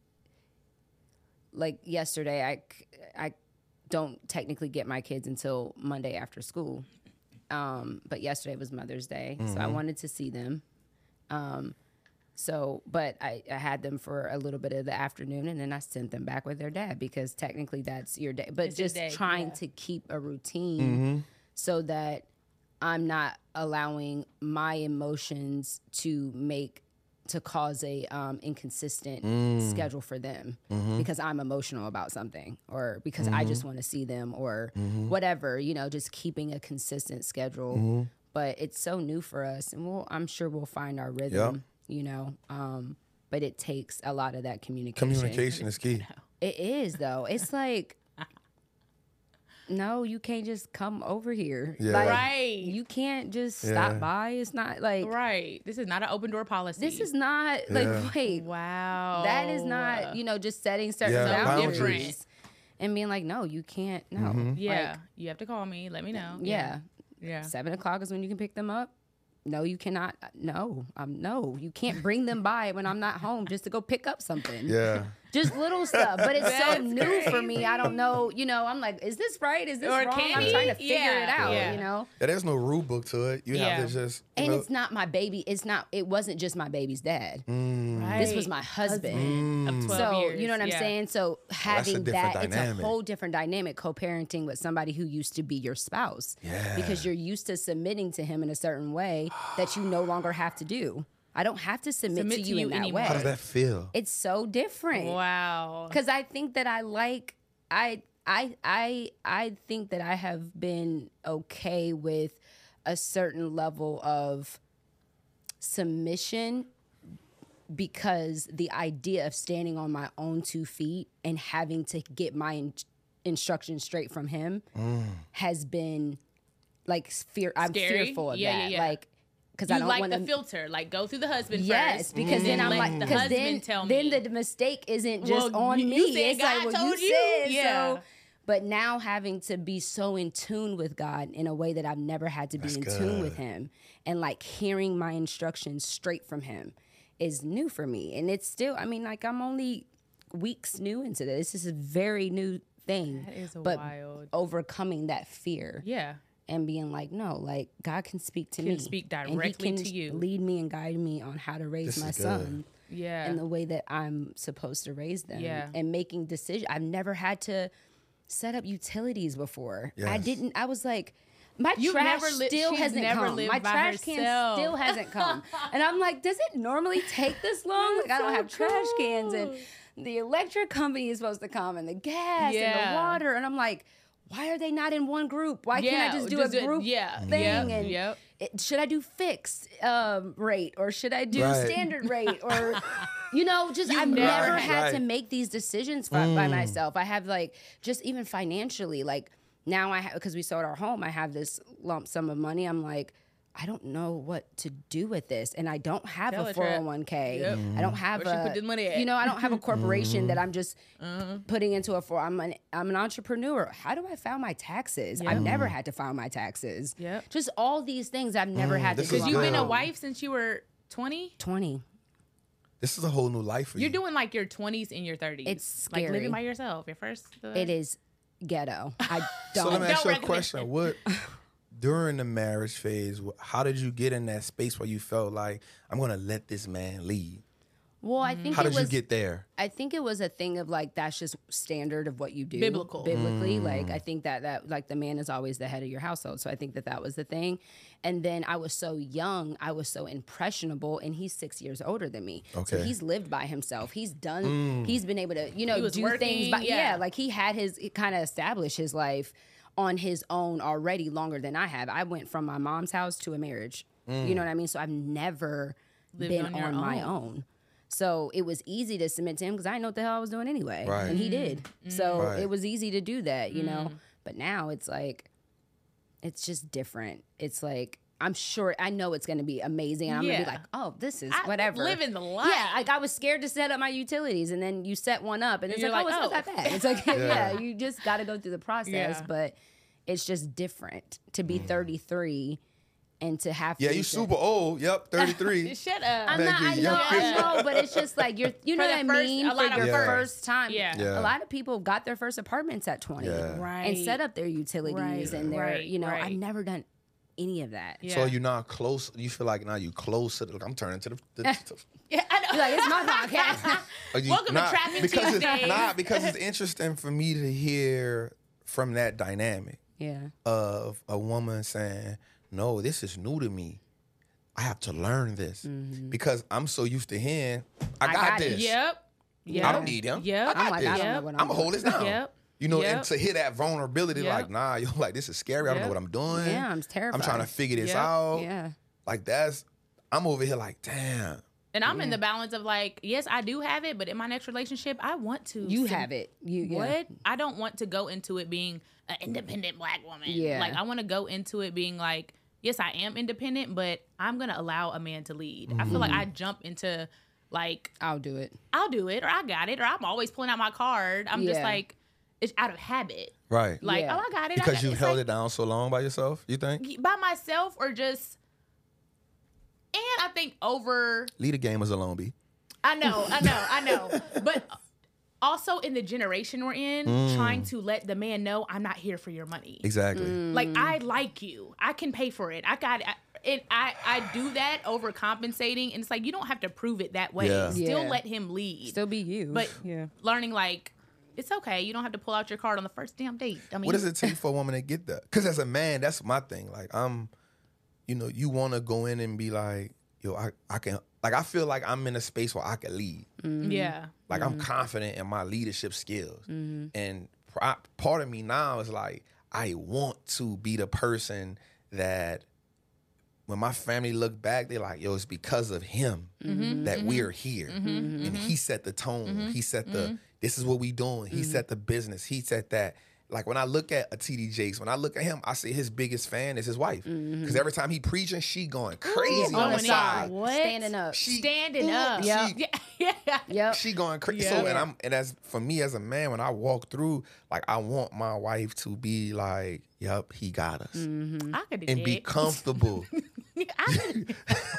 like yesterday, I, c- I don't technically get my kids until Monday after school. Um, but yesterday was Mother's Day, so I wanted to see them. Um, so, but I, I had them for a little bit of the afternoon, and then I sent them back with their dad, because technically that's your day. But It's your just day, trying yeah. to keep a routine so that I'm not allowing my emotions to make to cause a um, inconsistent schedule for them, because I'm emotional about something, or because I just want to see them, or whatever, you know, just keeping a consistent schedule. But it's so new for us, and we'll, I'm sure we'll find our rhythm, you know, um, but it takes a lot of that communication. Communication is key. It is, though. It's like, no, you can't just come over here. Yeah. Like, Right. You can't just Yeah. stop by. It's not like, Right. This is not an open door policy. this is not, like, Yeah. wait, wow. that is not, you know, just setting certain Yeah, boundaries. boundaries. And being like, no, you can't, no. Yeah. Like, you have to call me. Let me know. yeah. Yeah. Seven o'clock is when you can pick them up. No, you cannot. No, um, no, you can't bring them by when I'm not home just to go pick up something. Yeah. Just little stuff, but it's so That's new for me. I don't know. You know, I'm like, is this right? Is this Or wrong? can I'm he? trying to figure Yeah, it out. yeah. You know, Yeah, there's no rule book to it. You Yeah. have to just. you and know, it's not my baby. It's not. It wasn't just my baby's dad. Right. This was my husband. Of twelve So years. you know what I'm Yeah. saying? So having different that, it's a dynamic. whole different dynamic, co-parenting with somebody who used to be your spouse. Yeah. Because you're used to submitting to him in a certain way that you no longer have to do. I don't have to submit, Submit to to you, you in that anymore. way. How does that feel? It's so different. Wow. Because I think that I like I I I I think that I have been okay with a certain level of submission, because the idea of standing on my own two feet and having to get my in- instructions straight from him has been like fear. I'm Scary? fearful of Yeah, that. yeah, yeah. Like, because You I don't like want the to. filter. Like, go through the husband Yes, first. because and then I'm let like, the because husband then, tell then me. the mistake isn't just Well, on you- me. you said It's like, God well, you told you. said Yeah. so. But now having to be so in tune with God in a way that I've never had to be That's in tune with good. Him, and like hearing my instructions straight from Him is new for me. And it's still, I mean, like I'm only weeks new into this. This is a very new thing. That is but wild. overcoming that fear Yeah. and being like, no, like God can speak to Can me. speak and he directly can to you. lead me and guide me on how to raise This my is good. son Yeah. in the way that I'm supposed to raise them. Yeah. And making decisions. I've never had to set up utilities before. I Yes. didn't. I was like, my You've trash never li- still she's hasn't never come. lived My by trash can herself. still hasn't come. And I'm like, does it normally take this long? Like I don't so have trash cool. cans, and the electric company is supposed to come, and the gas and the Yeah. water. And I'm like, why are they not in one group? Why can't I just do just a group yeah. thing? Yep. And Yep. it, should I do fixed um, rate, or should I do Right. standard rate, or you know, just I've never- never Right, had to right. make these decisions by, by myself. I have like just even financially, like now I have, because we sold our home, I have this lump sum of money. I'm like, I don't know what to do with this, and I don't have Tell a a four trap. oh one k. Yep. I don't have Where she a, put this money at? you know, I don't have a corporation that I'm just Uh-huh. putting into a four. I'm an I'm an entrepreneur. How do I file my taxes? I've never had to file my taxes. Yep. Just all these things I've never had to this do. is Because you've on been my a good. own. wife since you were twenty. twenty. This is a whole new life for You're you. doing like your twenties and your thirties. It's like scary. living by yourself. Your first. Uh, It is ghetto. I don't. So let me ask Don't you a question. What during the marriage phase, wh- how did you get in that space where you felt like I'm gonna let this man lead? well, I think How it did was. you get there? I think it was a thing of like that's just standard of what you do. Biblical. Biblically, Mm. like I think that that like the man is always the head of your household. So I think that that was the thing. And then I was so young, I was so impressionable, and he's six years older than me. So Okay. he's lived by himself. He's done. He's been able to, you know, He was do working, things. But yeah. yeah, like he had his kind of established his life on his own already longer than I have. I went from my mom's house to a marriage. You know what I mean? So I've never Lived been on on, your my own. own. So it was easy to submit to him because I didn't know what the hell I was doing anyway. Right. And he did. So Right. it was easy to do that, you know? But now it's like, it's just different. It's like, I'm sure, I know it's going to be amazing. And I'm going to Yeah. be like, oh, this is I- whatever. living the life. Yeah, like I was scared to set up my utilities. And then you set one up and it's you're like, like, oh, it's not oh. that bad. It's like, yeah. you just got to go through the process. Yeah. But it's just different to be thirty-three and to have Yeah, to you be- super old. Yep, thirty-three. Shut up. I'm Thank not, you, I know, young I know, but it's just like you're, you know For what the I first- mean? a For lot of your Yeah. first time, Yeah. Yeah. a lot of people got their first apartments at twenty, Yeah. Right. and set up their utilities Right. and their, Right. you know, I've Right. never done any of that. Yeah. So you're not close. You feel like now you close to the. Like, I'm turning to the. the to, Yeah, I know. You're like, it's my podcast. Are you- Welcome to nah, Trapping because it's, Tuesdays. Nah, because it's interesting for me to hear from that dynamic Yeah, of a woman saying, "No, this is new to me. I have to learn this because I'm so used to hearing I got, got it. this. Yep. Yep. I don't need him. Yep. I got I'm like, this. I don't know Yep. what I'm I'm gonna hold this down. Yep. You know, Yep. and to hear that vulnerability, Yep. like, nah, you're like, this is scary. I don't know Yep. what I'm doing. Yeah, I'm terrified. I'm trying to figure this Yep. out. Yeah, Like that's, I'm over here like, damn. And I'm in the balance of like, yes, I do have it, but in my next relationship, I want to. you sub- have it. You yeah. What? I don't want to go into it being an independent black woman. Yeah. Like, I want to go into it being like, yes, I am independent, but I'm going to allow a man to lead. I feel like I jump into like, I'll do it. I'll do it, or I got it, or I'm always pulling out my card. I'm just Yeah. like, it's out of habit. Right. Like, Yeah. oh, I got it. I because got you've it's held like, it down so long by yourself, you think? by myself, or just, and I think over. Lead the gamers alone, B. I know, I know, I know. But also in the generation we're in, trying to let the man know I'm not here for your money. Exactly. Like, I like you. I can pay for it. I got it. I, and I, I do that overcompensating. And it's like, you don't have to prove it that way. Yeah. Still Yeah. let him lead. Still be you. but yeah, learning, like, it's okay. You don't have to pull out your card on the first damn date. I mean, What does it take for a woman to get that? Because as a man, that's my thing. Like, I'm, you know, you want to go in and be like, yo, I, I can, like, I feel like I'm in a space where I can lead. Yeah. Like, I'm confident in my leadership skills. And pro- part of me now is like, I want to be the person that when my family look back, they're like, yo, it's because of him that we're here. And he set the tone. He set the, this is what we doing. He set the business. He set that. Like when I look at a T D Jakes, when I look at him, I see his biggest fan is his wife. Because every time he preaching, she going crazy on going the in. side. What? standing up. She, Standing up. Yep. Yeah. Yeah. Yep. she going crazy. Yeah. So and I'm and as for me as a man, when I walk through, like I want my wife to be like, "Yep, he got us," I could do and be that. comfortable. I could,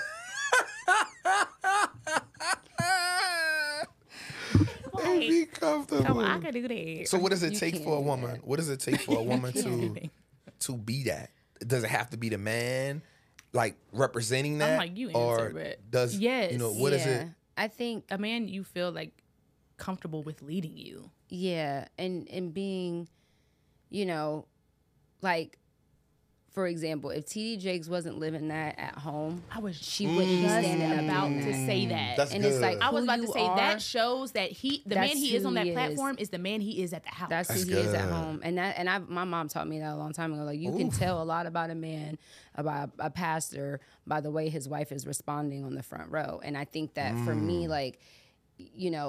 and be comfortable. come on, I could do that. So what does it You take can't for a do woman? What does it take for a woman to do to be that? Does it have to be the man, like representing that, like, you or answer, but- does Yes. you know what is yeah. it? I think A man you feel like comfortable with leading you. yeah, and and being, you know, like, for example, if T D Jakes wasn't living that at home, I was she wouldn't be just standing up about doing to that. say that. That's and good. it's like I was who about to you say are, that shows that he, the That's man he is who on that he is. platform, is the man he is at the house. That's, That's who he is at good. home, and that and I my mom taught me that a long time ago. Like you can Oof. tell a lot about a man, about a pastor, by the way his wife is responding on the front row. And I think that for me, like, you know,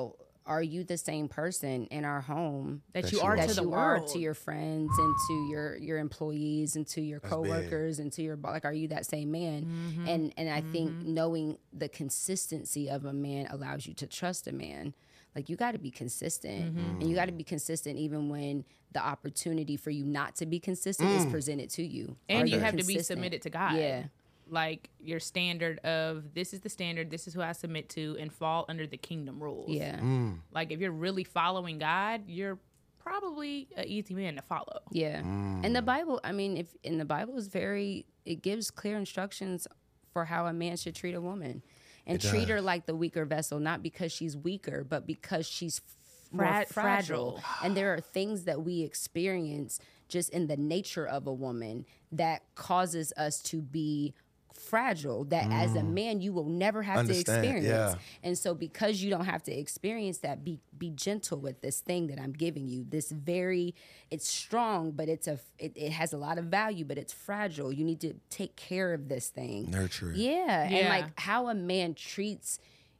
are you the same person in our home that, That you you are are. to that the you world. are to your friends and to your your employees and to your That's big. coworkers and to your bo- like, are you that same man? Mm-hmm. And and I think knowing the consistency of a man allows you to trust a man. Like, you got to be consistent, Mm-hmm. and you got to be consistent even when the opportunity for you not to be consistent is presented to you. And Are you have to be consistent? submitted to God. Yeah. Like, your standard of this is the standard, this is who I submit to, and fall under the kingdom rules. Yeah. Like, if you're really following God, you're probably an easy man to follow. Yeah. And the Bible, I mean, if in the Bible is very, it gives clear instructions for how a man should treat a woman. And It treat her does. like the weaker vessel, not because she's weaker, but because she's f- more Fra- fragile. fragile. And there are things that we experience just in the nature of a woman that causes us to be fragile, that as a man you will never have Understand, to experience. yeah. And so because you don't have to experience that, be be gentle with this thing that I'm giving you. This very, it's strong, but it's a it, it has a lot of value, but it's fragile. You need to take care of this thing. Nurture it. Yeah. And Yeah. like how a man treats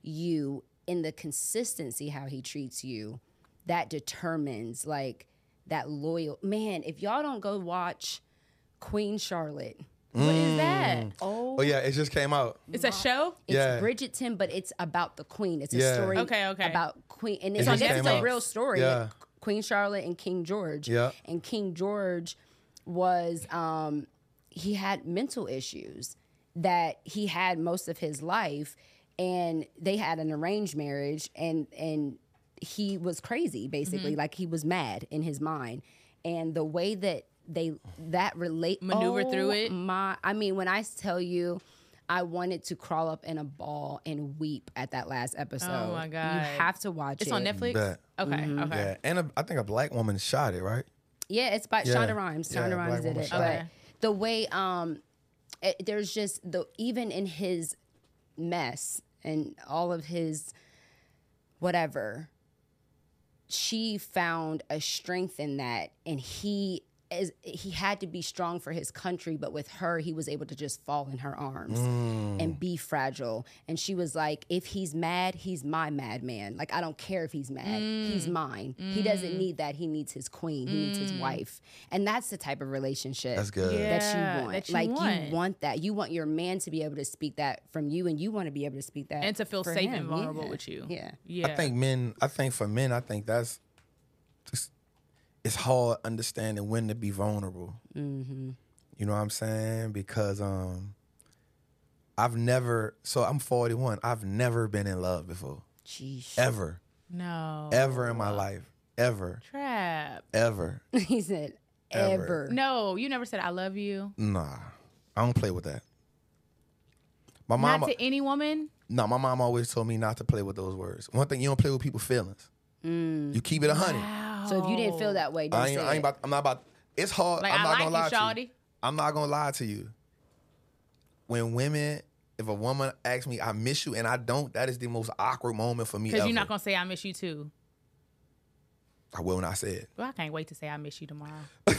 you in the consistency how he treats you, that determines like that loyal man. If y'all don't go watch Queen Charlotte, What is that? oh, Oh yeah, it just came out. It's a show? it's Yeah. Bridgerton, but it's about the queen. It's a Yeah. story Okay, okay. about Queen, and It it's, just this is came a out. real story. Yeah. Queen Charlotte and King George. Yeah. And King George was um, he had mental issues that he had most of his life, and they had an arranged marriage, and and he was crazy basically, Mm-hmm. like he was mad in his mind, and the way that they that relate Maneuver oh, through it? My, I mean, when I tell you, I wanted to crawl up in a ball and weep at that last episode. Oh, my God. You have to watch It's it. on Netflix? Bet. Okay, okay. Yeah, and a, I think a black woman shot it, right? Yeah, it's by Yeah. Shonda Rhimes. Yeah, Shonda Black Rhimes did woman it. shot But it. the way um it, there's just the even in his mess and all of his whatever, she found a strength in that, and he is he had to be strong for his country, but with her he was able to just fall in her arms and be fragile. And she was like, if he's mad, he's my madman. Like, I don't care if he's mad, he's mine. He doesn't need that. He needs his queen, he needs his wife. And that's the type of relationship That's good. Yeah. that you want. that you like want. you want that. You want your man to be able to speak that from you, and you want to be able to speak that And to feel for safe him. and vulnerable Yeah. with you. Yeah. Yeah. I think men. I think for men, I think that's just, it's hard understanding when to be vulnerable. Mm-hmm. You know what I'm saying? Because um, I've never. So I'm forty-one. I've never been in love before, Jeez. ever, No. ever in my life, ever, Trap. ever. He said Ever. ever. No, you never said I love you. Nah, I don't play with that. My Not mom. to any woman. No, my mom always told me not to play with those words. One thing, you don't play with people's feelings. You keep it a hundred. Wow. So if you didn't feel that way, don't I ain't, say I ain't it. about. I'm not about. It's hard. Like, I'm I not like gonna you, lie to shawty. you. I'm not gonna lie to you. When women, if a woman asks me, "I miss you," and I don't, that is the most awkward moment for me. Because Ever. you're not going to say I miss you too. I will not say it. Well, I can't wait to say I miss you tomorrow.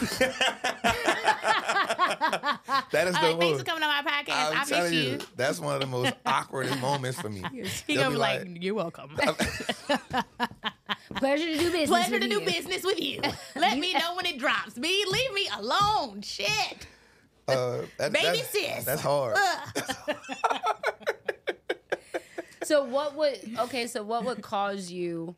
That is All the right, thanks most. for coming on my podcast. I'm I miss telling you. you, that's one of the most awkward moments for me. He They'll gonna be be like, you're welcome. Pleasure to do business. Pleasure with to do you. business with you. Let me know when it drops. Me, leave me alone. Shit. uh, that, Baby that's, sis. That's hard. So what would okay? So what would cause you?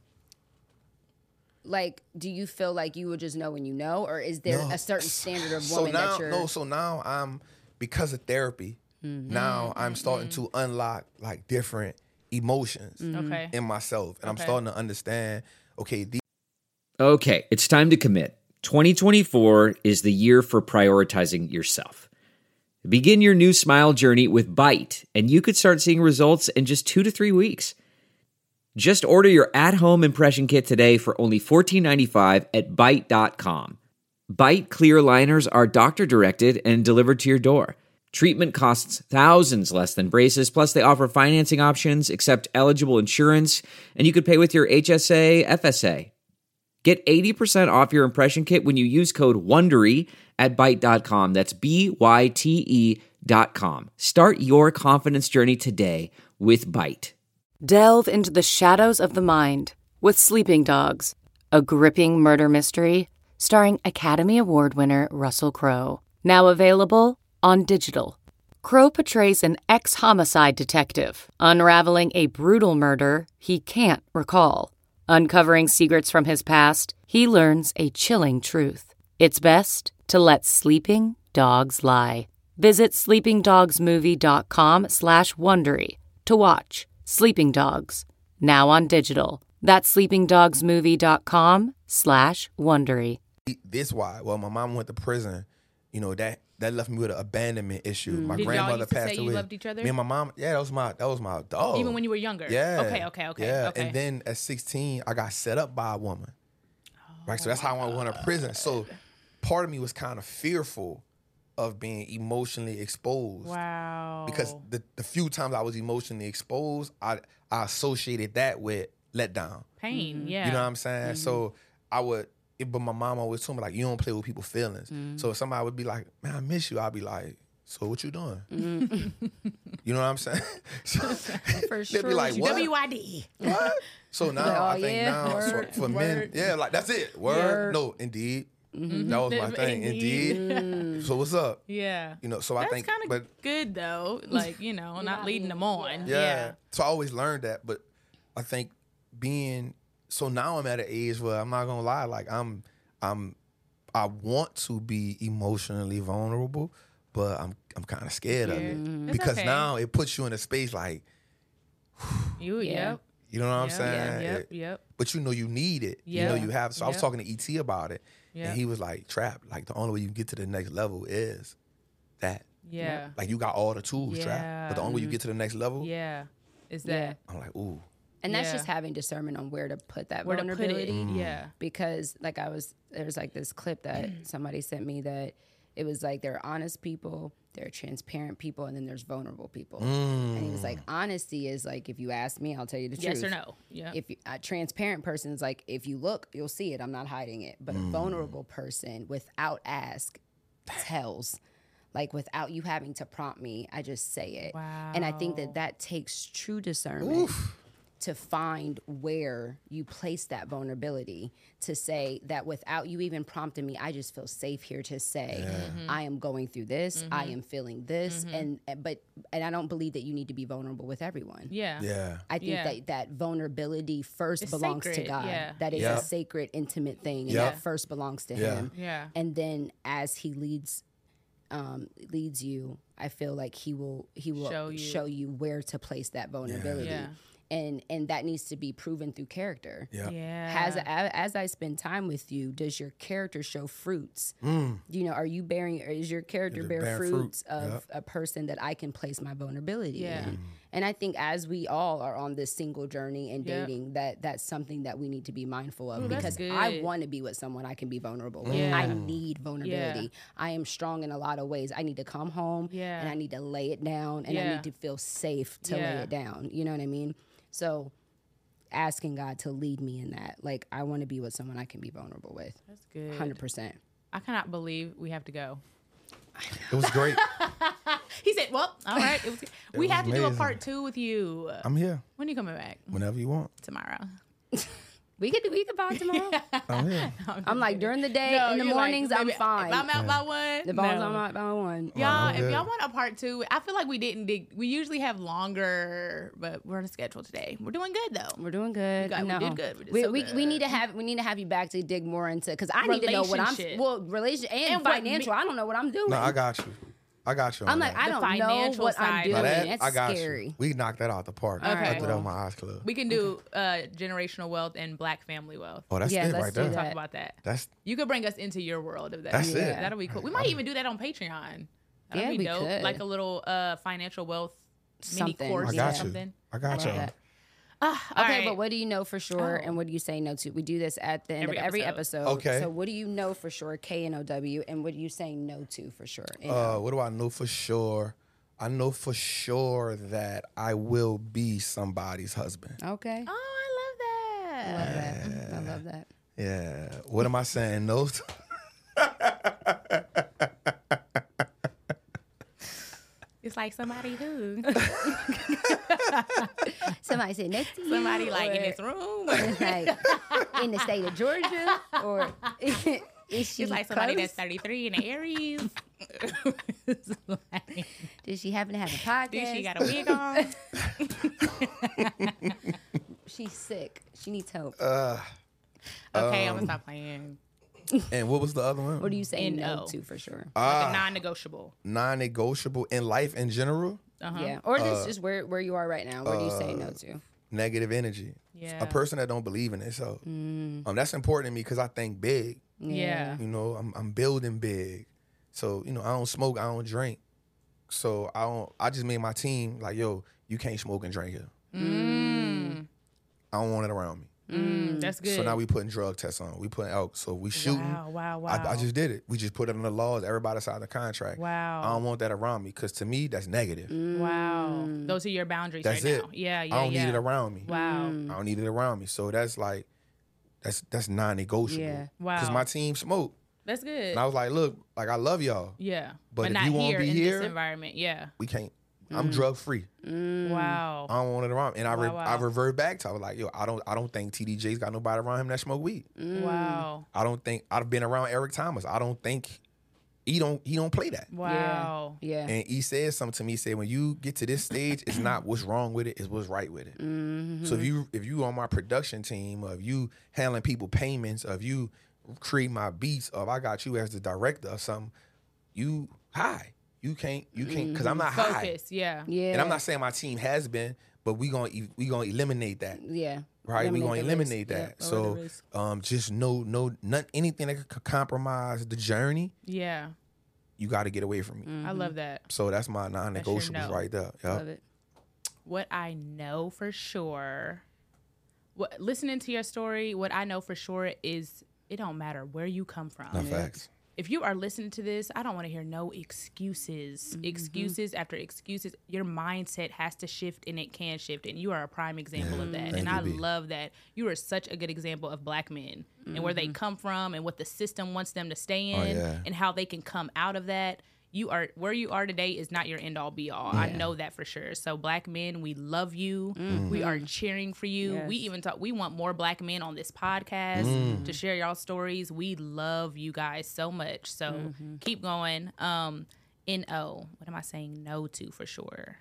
Like, do you feel like you would just know when you know, or is there No. a certain standard of So woman now, that you're? no. So now I'm because of therapy. Mm-hmm. Now I'm starting to unlock like different emotions Okay. in myself, and I'm Okay. starting to understand. Okay, these Okay, it's time to commit. twenty twenty-four is the year for prioritizing yourself. Begin your new smile journey with Byte, and you could start seeing results in just two to three weeks. Just order your at-home impression kit today for only fourteen ninety-five at byte dot com. Byte clear liners are doctor-directed and delivered to your door. Treatment costs thousands less than braces, plus they offer financing options, accept eligible insurance, and you could pay with your H S A, F S A. Get eighty percent off your impression kit when you use code WONDERY at byte dot com. That's B Y T E dot com. Start your confidence journey today with Byte. Delve into the shadows of the mind with Sleeping Dogs, a gripping murder mystery starring Academy Award winner Russell Crowe. Now available on digital. Crowe portrays an ex-homicide detective unraveling a brutal murder he can't recall. Uncovering secrets from his past, he learns a chilling truth. It's best to let sleeping dogs lie. Visit sleepingdogsmovie.com slash Wondery to watch Sleeping Dogs, now on digital. That's sleepingdogsmovie.com slash Wondery. This why. Well, my mom went to prison. You know, that that left me with an abandonment issue. Mm. My Did y'all grandmother used to passed say away. you loved each other? Me and my mom, yeah, that was my that was my dog. Even when you were younger? Yeah. Okay, okay, okay. Yeah. okay. And then at sixteen, I got set up by a woman. Oh, right. So that's how I went to prison. So part of me was kind of fearful of being emotionally exposed. Wow. Because the, the few times I was emotionally exposed, I I associated that with letdown. Pain, Mm-hmm. yeah. You know what I'm saying? Mm-hmm. So I would, it, but my mom always told me, like, you don't play with people's feelings. Mm-hmm. So if somebody would be like, man, I miss you, I'd be like, so what you doing? Mm-hmm. You know what I'm saying? So, For they'd sure. be like, what? W I D. What? So now, Like, oh, I think yeah, now, word, so for men, word. yeah, like, that's it. Word. Word. No, indeed. Mm-hmm. That was my thing. Indeed. Indeed. So what's up? Yeah. You know, so I That's think, kind but of good, though. Like, you know, not not leading being- them on. Yeah. Yeah. So I always learned that, but I think being so now I'm at an age where I'm not gonna lie, like I'm I'm I want to be emotionally vulnerable, but I'm I'm kind of scared of it It's because okay. now it puts you in a space like, You, Yeah. yep. you know what I'm Yep, saying? Yep, It- yep. but you know you need it. You know Yeah. you have. So I was Yep. talking to E T about it, Yep. and he was like, "Trap, like the only way you can get to the next level is that. Yeah. Like you got all the tools, Yeah. Trap, but the only way you get to the next level, Yeah. Is Yeah. that I'm like, ooh, And that's Yeah. just having discernment on where to put that where to put vulnerability. it? Yeah. Because like I was, there was like this clip that somebody sent me that it was like there are honest people, there are transparent people, and then there's vulnerable people. And he was like, honesty is like, if you ask me, I'll tell you the Yes truth. or no? Yeah. If you, a transparent person is like, if you look, you'll see it. I'm not hiding it. But a vulnerable person, without ask, tells. Like without you having to prompt me, I just say it. And I think that that takes true discernment to find where you place that vulnerability, to say that without you even prompting me, I just feel safe here to say, I am going through this, I am feeling this, and but and I don't believe that you need to be vulnerable with everyone. yeah. yeah, I think Yeah. that that vulnerability first It's belongs to sacred, God. yeah. That is Yep. a sacred, intimate thing, and Yep. that first belongs to Yeah. Him. Yeah. And then as He leads, um, leads you, I feel like He will He will Show show you. you, where to place that vulnerability. Yeah. And and that needs to be proven through character. yeah, Yeah. As a- as I spend time with you, does your character show fruits? Mm. You know, are you bearing? Or is your character Is it bear bearing fruits fruit? of Yep. a person that I can place my vulnerability Yeah. in? And I think as we all are on this single journey and Yep. dating, that that's something that we need to be mindful of, Ooh, that's because I good. want to be with someone I can be vulnerable with. Yeah. I need vulnerability. I am strong in a lot of ways. I need to come home Yeah. and I need to lay it down, and I Yeah. need to feel safe to Yeah. lay it down. You know what I mean? So asking God to lead me in that. Like, I want to be with someone I can be vulnerable with. That's good. one hundred percent. I cannot believe we have to go. it was great. He said, "Well, all right, it was, we was have to do a amazing. part two with you. I'm here When are you coming back? whenever you want. Tomorrow." We could we could pod tomorrow. I'm here. I'm like, during the day, No, in the you're like, mornings, I'm maybe fine. If I'm out by one, the bones no. I'm out by one. Y'all, I'm if good. y'all want a part two, I feel like we didn't dig. We usually have longer, but we're on a schedule today. We're doing good though. We're doing good. got- I we know. did good. We did We, so we, we good. need to have we need to have you back to dig more into, because I need to know what I'm Relationship. well relation and, And what financial. me- I don't know what I'm doing. No, I got you. I got you. On I'm like, that. I The don't know financial what side I'm of doing. Now that, That's I got scary. you. We knocked that out the park. Okay. I did that Well. with my eyes closed. We can do uh, generational wealth and Black family wealth. Oh, that's Yeah, it let's right do there. that. Talk about that. That's You could bring us into your world of that. That's yeah. it. That'll be cool. We might even do that on Patreon. That'll Yeah, be we dope. could. Like a little uh, financial wealth mini Something. course I or got you. something. I got I you. like that. Ah, all Okay, right. but what do you know for sure, Oh. and what do you say no to? We do this at the end Every of every episode. episode. Okay. So what do you know for sure, K and O W, and what do you say no to for sure? N O? Uh, what do I know for sure? I know for sure that I will be somebody's husband. Okay. Oh, I I love love that. that. I love that. Yeah. What am I saying? No. to? It's It's like somebody who. Somebody sit next to you. Somebody like or in this room. it's like in the state of Georgia, or is she It's like somebody close? that's thirty-three in the Aries. It's like, Does she happen to have a podcast? dude, she got a wig on. She's sick. She needs help. Uh, Okay, um, I'm gonna stop playing. and what was the other one? what do you say N no O. to for sure? Like Ah, a non-negotiable. non-negotiable in life in general. Uh-huh. Yeah, or just just where where you are right now. Where do you say no uh, to? Negative energy. Yeah. A person that don't believe in themselves. Mm. Um, that's important to me because I think big. Yeah. You know, I'm I'm building big. So, you know, I don't smoke, I don't drink. So I don't I just made my team like, yo, you can't smoke and drink here. Mm. I don't want it around me. Mm. That's good. So now we putting drug tests on. We putting out. So we shooting. Wow, wow, wow. I, I just did it. We just put it in the laws. Everybody signed the contract. Wow. I don't want that around me because to me that's negative. Wow. Those are your boundaries That's right it. now. Yeah, yeah, I don't yeah. need it around me. Wow. I don't need it around me. So that's like, that's that's non-negotiable. Yeah. Wow. Because my team smoked, That's good. and I was like, look, like I love y'all. Yeah. But if not you won't here be in here- this environment. Yeah. We can't. I'm drug free. Wow. I don't want it around. And I re- Wow, wow. I revert back to I was like, yo, I don't I don't think T D J's got nobody around him that smoke weed. Wow. I don't think I've been around Eric Thomas. I don't think he don't he don't play that. Wow. Yeah. And he said something to me. He said, when you get to this stage, it's not what's wrong with it, it's what's right with it. Mm-hmm. So if you if you on my production team, or if you handling people payments, or if you create my beats, or if I got you as the director or something, you high. You can't you can't because I'm not high. Focus. Yeah. Yeah. And I'm not saying my team has been, but we gonna e- we gonna eliminate that. Yeah. Right, we gonna the eliminate risk. that. Yeah, so, lower the risk. um, just no, no, not anything that could compromise the journey. Yeah. You got to get away from me. I love that. So that's my non-negotiables no. right there. Yep. Love it. What I know for sure, what listening to your story, what I know for sure is it don't matter where you come from. No facts. If you are listening to this, I don't want to hear no excuses. Excuses after excuses. Your mindset has to shift, and it can shift. And you are a prime example of that. Thank And you, I B. love that. You are such a good example of black men and where they come from and what the system wants them to stay in Oh, yeah. and how they can come out of that. You are where you are today is not your end all be all. I know that for sure. So black men, we love you. We are cheering for you. Yes. We even talk. We want more black men on this podcast Mm. to share y'all stories. We love you guys so much. So keep going. Um, N O. What am I saying no to for sure?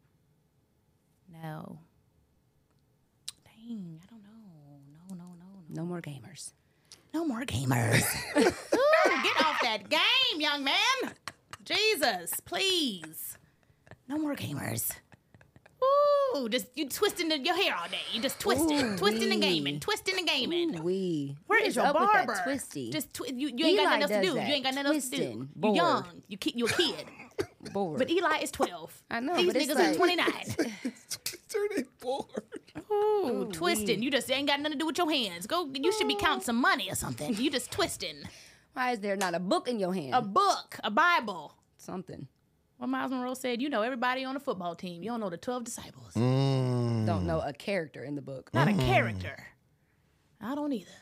No. Dang, I don't know. No, no, no, no. No more gamers. No more gamers. Ooh, get off that game, young man. Jesus, please. No more gamers. Ooh, just you twisting the, your hair all day. You just twisting, Ooh, twisting and wee. gaming, twisting and gaming. We. Where is your up barber? With that twisty. Just twi- you, you ain't got Eli nothing else to does do. that. You ain't got nothing else to do. Twisting, You bored. young. You ki- you a kid. bored. But Eli is twelve. I know, These but it's niggas like- are twenty-nine. Turning forward. Ooh, twisting. You just ain't got nothing to do with your hands. Go. You should be counting some money or something. You just twisting. Why is there not a book in your hand? A book, a Bible. Something. What Miles Monroe said, you know everybody on the football team. You don't know the twelve disciples. Mm. Don't know a character in the book. Not a character. I don't either.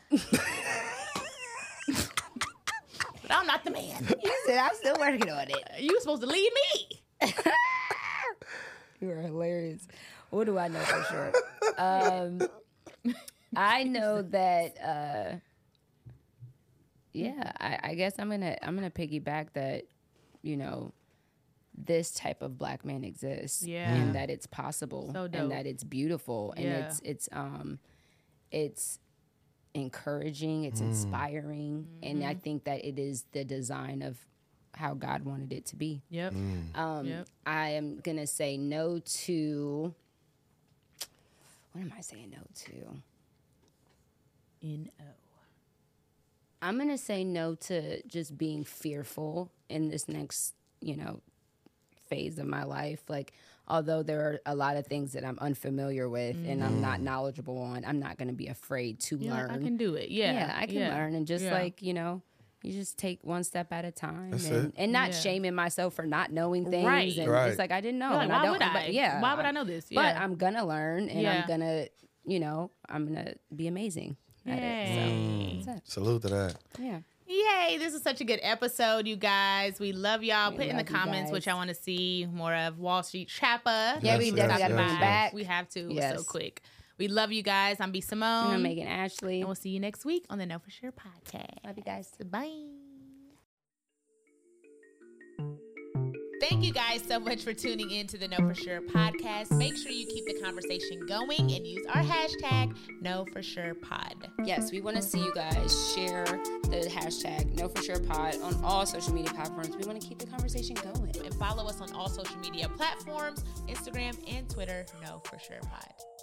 But I'm not the man. You said I'm still working on it. You were supposed to lead me. You are hilarious. What do I know for sure? Um, I know that. Uh, yeah, I, I guess I'm gonna I'm gonna piggyback that. You know, this type of black man exists, Yeah. and that it's possible, So dope. and that it's beautiful, and Yeah. it's it's um, it's encouraging, it's inspiring, and I think that it is the design of how God wanted it to be. Yep. Um, Yep. I am gonna say no to. What am I saying no to? N O. I'm gonna say no to just being fearful in this next, you know, phase of my life. Like, although there are a lot of things that I'm unfamiliar with and I'm not knowledgeable on, I'm not gonna be afraid to Yeah, learn. I can do it. Yeah. yeah, I can yeah. learn and just Yeah. like, you know, you just take one step at a time That's and, it. and not Yeah. shaming myself for not knowing things. Right. And Right. it's like I didn't know. You're like, and why I don't would I? but yeah. Why would I know this? But Yeah. I'm gonna learn and Yeah. I'm gonna, you know, I'm gonna be amazing at it. So Yay. that's it. Salute to that. Yeah. Yay, this is such a good episode, you guys. We love y'all. We Put in the love you comments guys. what y'all want to see more of. Wall Street Trapper. Yeah, we Yes, definitely yes, got to yes, bring yes. it back. We have to. Yes. So quick. We love you guys. I'm B. Simone. I'm Megan Ashley. And we'll see you next week on the Know For Sure podcast. Love you guys. Bye. Thank you guys so much for tuning in to the Know For Sure podcast. Make sure you keep the conversation going and use our hashtag Know For Sure Pod. Yes, we want to see you guys share the hashtag Know For Sure Pod on all social media platforms. We want to keep the conversation going. And follow us on all social media platforms, Instagram and Twitter, Know For Sure Pod.